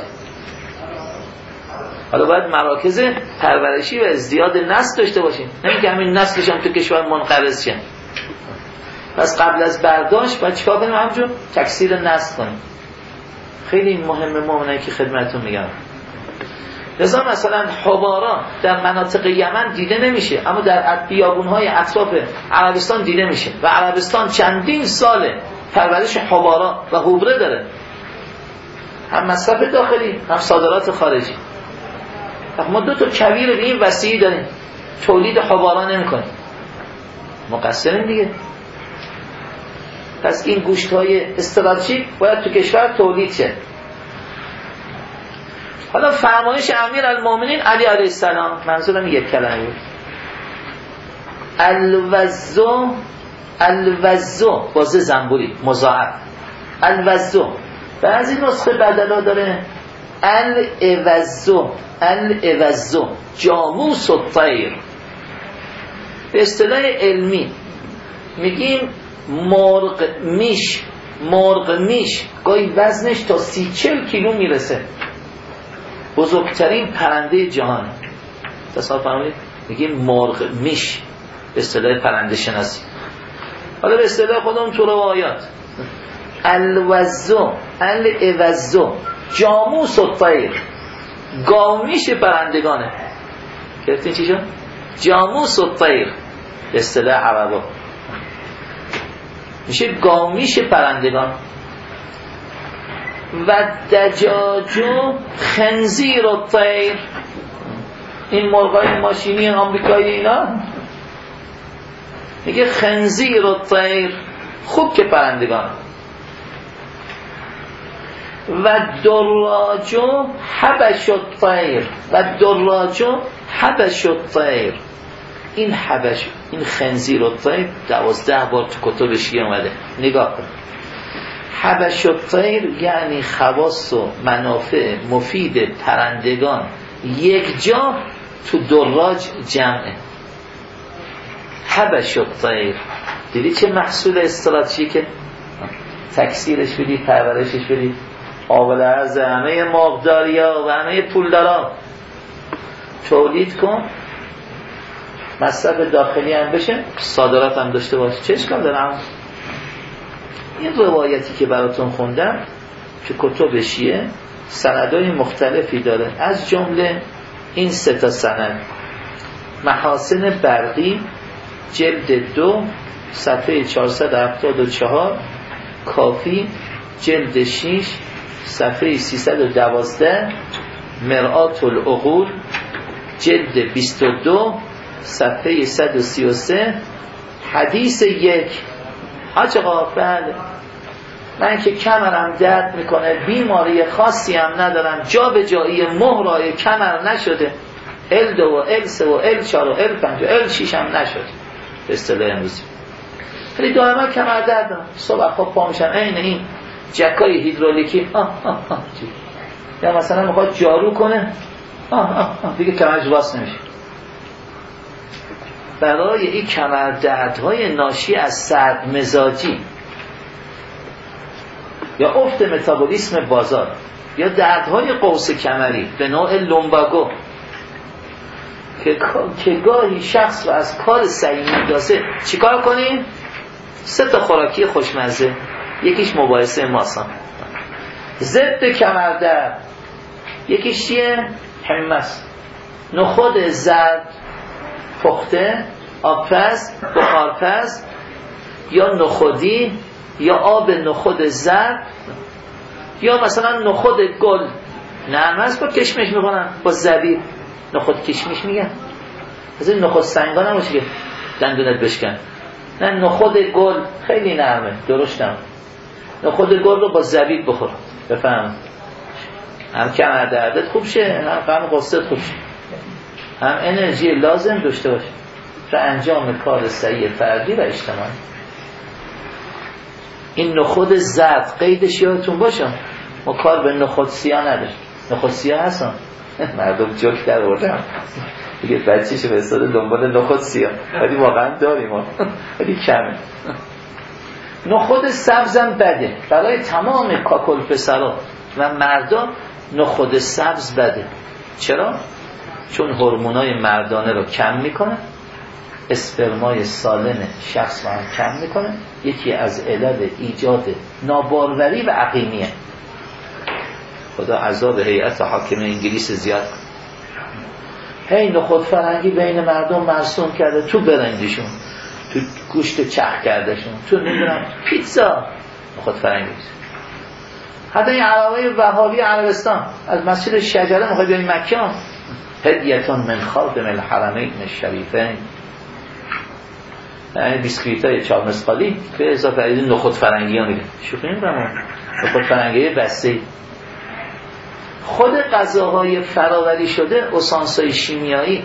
حالا باید مراکز پرورشی و ازدیاد نسل داشته باشیم، نمی که همین نسلش هم تو کشور منقرض شه. پس قبل از برداشت باید چیکار کنیم؟ همونجور تکثیر نسل کنیم. خیلی مهمه مؤمنانی که خدمتتون میگم. لذا مثلا حبارا در مناطق یمن دیده نمیشه، اما در بیابونهای اطراف عربستان دیده میشه و عربستان چندین ساله پرورش حبارا و هوبره داره، هم مصرف داخلی هم صادرات خارجی. ما دو تا کویر به این وسیعی داریم، تولید حبارا نمی کنیم، مقصریم دیگه. پس این گوشت های استراتژیک باید تو کشور تولید شه. حالا فرمایش امیر المومنین علی علیه السلام، منظورم یک کلمه بود، الوزو، الوزو بازه زنبوری مضاعف، الوزو. بعضی نسخه بدلا داره الاوزو الاوزو جاموس الطیر. به اصطلاح علمی میگیم مرغ میش. مرغ میش گاهی وزنش تا سی چل کیلو میرسه، بزرگترین پرنده جهان. تصور فرمایید میگیم مرغ میش به اصطلاح پرنده شناسی. حالا به اصطلاح خودمون تو روایات الوزو الاوزو جاموس الطیر، گاومیش پرندگانه. گرفتین چی شد؟ جاموس الطیر به اصطلاح عربا میشه گاومیش پرندگان. و دجاجو خنزیر الطیر، این مرغای ماشینی آمریکایی اینا میگه خنزیر الطیر، خوب که پرندگان. و دراجو حبش الطیر، و دراجو حبش الطیر، این حبش این خنزیر الطیر دوازده بار تو کتب شیعه اومده. نگاه کن، حبش الطیر یعنی خواص و منافع مفید پرندگان یک جا تو دراج جمعه. حبش الطیر دیدی چه محصول استراتژیکه؟ تکثیرش بدی، پرورشش بدی، قابل عرض همه مرغداریا و همه پولدارا تولید کن، مصرف داخلی هم بشه، صادرات هم داشته باشه. چه اشکال دارم؟ این روایتی که براتون خوندم که کتب شیعه سندهای مختلفی داره، از جمله این سه تا سند: محاسن برقی جلد دو صفحه چهارصد و هفتاد و چهار، کافی جلد شش صفحه سیصد و دوازده، مرآت العقول جلد بیست و دو صفحه صد و سی و سه، حدیث یک. حاج آقا بله من که کمرم درد میکنه، بیماری خاصی هم ندارم، جا به جایی مهرای کمر نشده، ال دو و ال سه و ال چهار و ال پنج و ال شش هم نشده به اصطلاح امروزی، ولی دائما کمر درد دارم. صبح خواب پا میشم عین این جکای هیدرولیکی آه آه آه جی. یا مثلا میخواد جارو کنه آه آه آه دیگه کمرش واسه نمیشه. برای این کمر دردهای ناشی از سرد مزاجی یا افت متابولیسم بازار یا دردهای قوس کمری به نوع لومباگو که, که گاهی شخص رو از کار سعی میندازه، چیکار کنیم؟ سه تا خوراکی خوشمزه، یکیش مباحثه ماسان ضد کمر درد، یکیش چیه؟ حمص، نخود زرد پخته، آبپز، بخارپز یا نخودی یا آب نخود زرد یا مثلا نخود گل نرم است با کشمش میکنن، با زبیب نخود کشمش میگن. از این نخود سنگان نماشه که دندونت بشکن، نه نخود گل خیلی نرمه درشتم. نخود گل رو با زبیب بخور بفهم، هم کمر دردت خوب شه، هم فهم قصت خوب شه، هم انرژی لازم داشته باشه برای انجام کار سعی فردی و اجتماعی. این نخود زرد قیدش یادتون باشه، ما کار به نخود سیاه نداریم. نخود سیاه هستن مردم جوک در آوردن دیگه بچه‌شو به اصطلاح دنبال نخود سیاه، ولی واقعا داریم ما، ولی کمه. نخود سبزم بده برای تمام کاکل پسرا و مردان. نخود سبز بده. چرا؟ چون هورمونای مردانه رو کم میکنه، اسپرمای سالم شخص رو هم کم میکنه. یکی از علل ایجاد ناباروری و عقیمیه. خدا عذاب هیئت حاکم انگلیس زیاد کنه. هی نخود فرنگی بین مردم مرسوم کرده، تو برنجشون، تو گوشت چرخ کردهشون، تو نمیدونم پیتزا نخود فرنگی. حتی این عربای وهابی عربستان از مسجد شجره میخواد بیاین مکه، هدیتون من خادم الحرمین الشریفین، یعنی بیسکویتای چهار مسقالی به اضافه از نخود فرنگی ها میده. شوخی نمی‌کنم، نخود فرنگی بسته. خود غذاهای فراوری شده، اسانسای شیمیایی،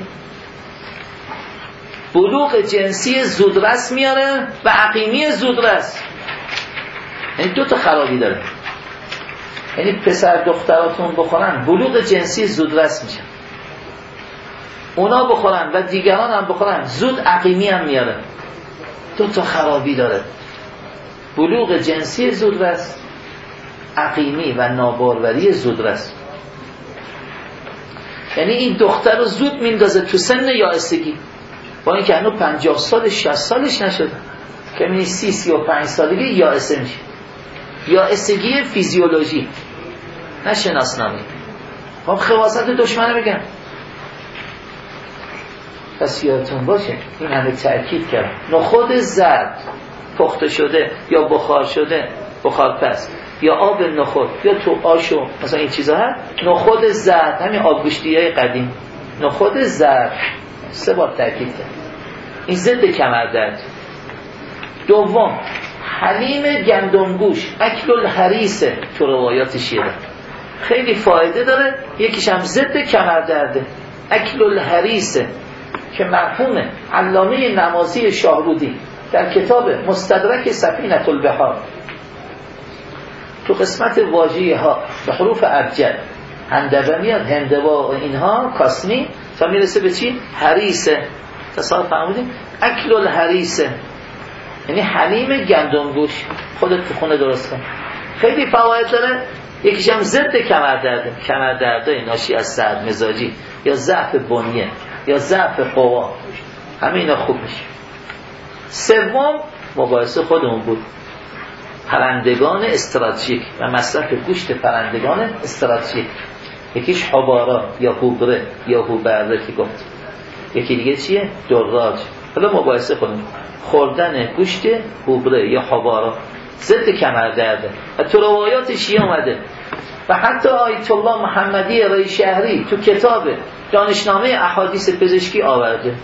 بلوغ جنسی زودرس میاره و عقیمی زودرس، یعنی دو تا خرابی داره. یعنی پسر دختراتون بخورن بلوغ جنسی زودرس میشن، اونا بخورن و دیگران هم بخورن زود عقیمی هم میاره. دو تا خرابی داره، بلوغ جنسی زودرس، عقیمی و ناباروری زودرس. یعنی این دختر رو زود میندازه تو سن یائسگی، با اینکه هنوز پنجاه سالش شصت سالش نشده، که می سی سی و پنج سالگی یائسه میشه. یائسگی فیزیولوژی نه شناسنامه. خب خواست دشمنه بگم. پس یادتون باشه این همه تأکید کرد نخود زرد پخته شده یا بخار شده، بخار پس یا آب نخود یا تو آشو مثلا این چیزا هست، نخود زرد، همین آبگوشتی‌های قدیم، نخود زرد سه بار تأکید کرد این ضد کمردرد. دوم حلیم گندمگوش اکل الحریسه، تو روایات شیعه خیلی فایده داره، یکیش هم ضد کمردرده، اکل الحریسه، که مرحوم علامه نمازی شاهرودی در کتاب مستدرک سفینة البحار تو قسمت واژه ها به حروف ابجد هندبه میاد، هندبا و اینها کاسمی تا میرسه به چی؟ حریسه. تصاحب فهمیدیم؟ اکل الحریسه یعنی حلیم گندمگوش، خودت تو خونه درست کن، خیلی فواید داره. یکیش هم ضد کمردرده، کمردرده ناشی از سرد مزاجی یا ضعف بنیه یا ضعف قوا، همه اینا خوب میشه. سوم مباحثه خودمون بود، پرندگان استراتژیک و مصرف گوشت پرندگان استراتژیک. یکیش حبارا یا هوبره یا هوبره که گفت، یکی دیگه چیه؟ دراج. حالا مباحثه خودمون، خوردن گوشت هوبره یا حبارا ضد کمردرده و تو روایات شیعه اومده و حتی آیت الله محمدی رای شهری تو کتاب دانشنامه احادیث پزشکی آورده،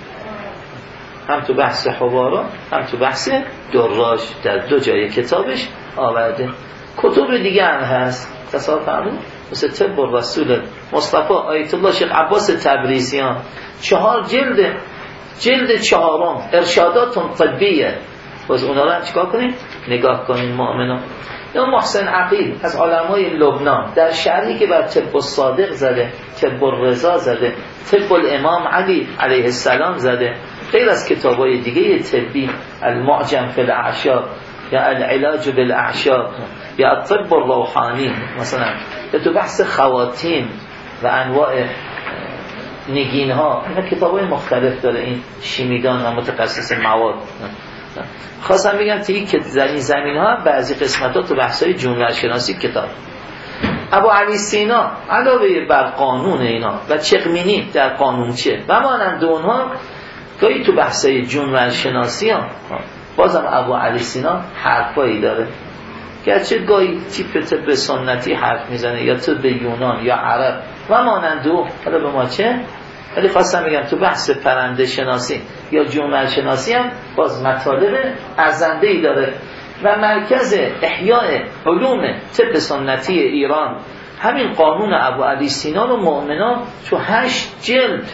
هم تو بحث حبارا هم تو بحث دراج در دو جای کتابش آورده. کتب دیگه هم هست تصاحب فرمود، مثل طب الرسول مصطفی آیت الله شیخ عباس تبریزیان، چهار جلد، جلد چهارم ارشادات طبیه، باز اونا رو هم چیکار کنیم؟ نگاه کنیم مؤمنان. یا محسن عقیل از علمای لبنان در شرحی که بر طب الصادق زده، طب الرضا زده، طب الامام علی علیه السلام زده، غیر از کتابای دیگه طبی، المعجم فی الاعشاب یا العلاج بالاعشاب یا الطب الروحانی مثلا، یا تو بحث خواتیم و انواع نگین ها، اینا کتابای مختلف داره این شیمیدان و متخصص مواد. خواستم بگم توی که زمین زمین ها بعضی قسمت ها تو بحثای جمله شناسی کتاب ابو علی سینا علاوه بر قانون اینا و چقمینی در قانونچه و مانند اونها گاهی تو بحثای جمله شناسی ها بازم ابو علی سینا حرفایی داره، گرچه گاهی تیپ طب سنتی حرف میزنه یا طب یونان یا عرب و مانند او، حالا به ما چه؟ ولی خواستم بگم تو بحث پرنده شناسی یا جمل شناسی هم باز مطالب ارزنده‌ای داره و مرکز احیاء علوم طب سنتی ایران همین قانون ابو علی سینا رو مؤمنان تو هشت جلد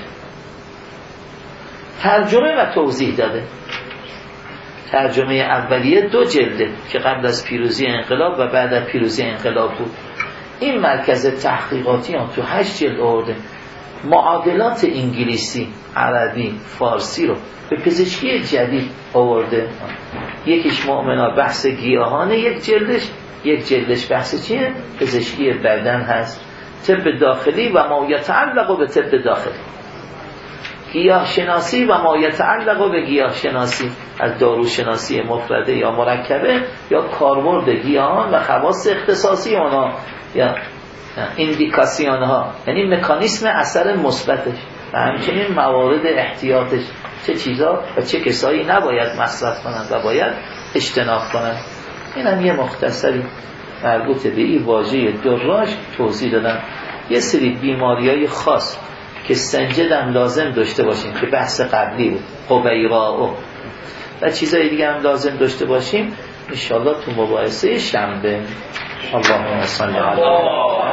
ترجمه و توضیح داده. ترجمه اولیه دو جلده که قبل از پیروزی انقلاب و بعد از پیروزی انقلاب بود. این مرکز تحقیقاتی هم تو هشت جلد آورده معادلات انگلیسی، عربی، فارسی رو به پزشکی جدید آورده. یکیش مؤمنا بحث گیاهانه، یک جلدش یک جلدش بحث چیه؟ پزشکی بدن هست، طب داخلی و ما یتعلق به طب داخلی، گیاه شناسی و ما یتعلق به گیاه شناسی، از داروشناسی مفرده یا مرکبه یا کاربرد گیاهان و خواص اختصاصی اونا یا ایندیکاسیون ها، یعنی مکانیسم اثر مثبتش و همچنین موارد احتیاطش، چه چیزا و چه کسایی نباید مصرف کنند و باید اجتناب کنند. این هم یه مختصری مربوط به این واژه دراج توضیح دادم. یه سری بیماریای خاص که سنجد هم لازم داشته باشیم که بحث قبلی بود، قبیراء و چیزای دیگه هم لازم داشته باشیم انشاءالله تو مباحثه شنبه. اللهم صل علی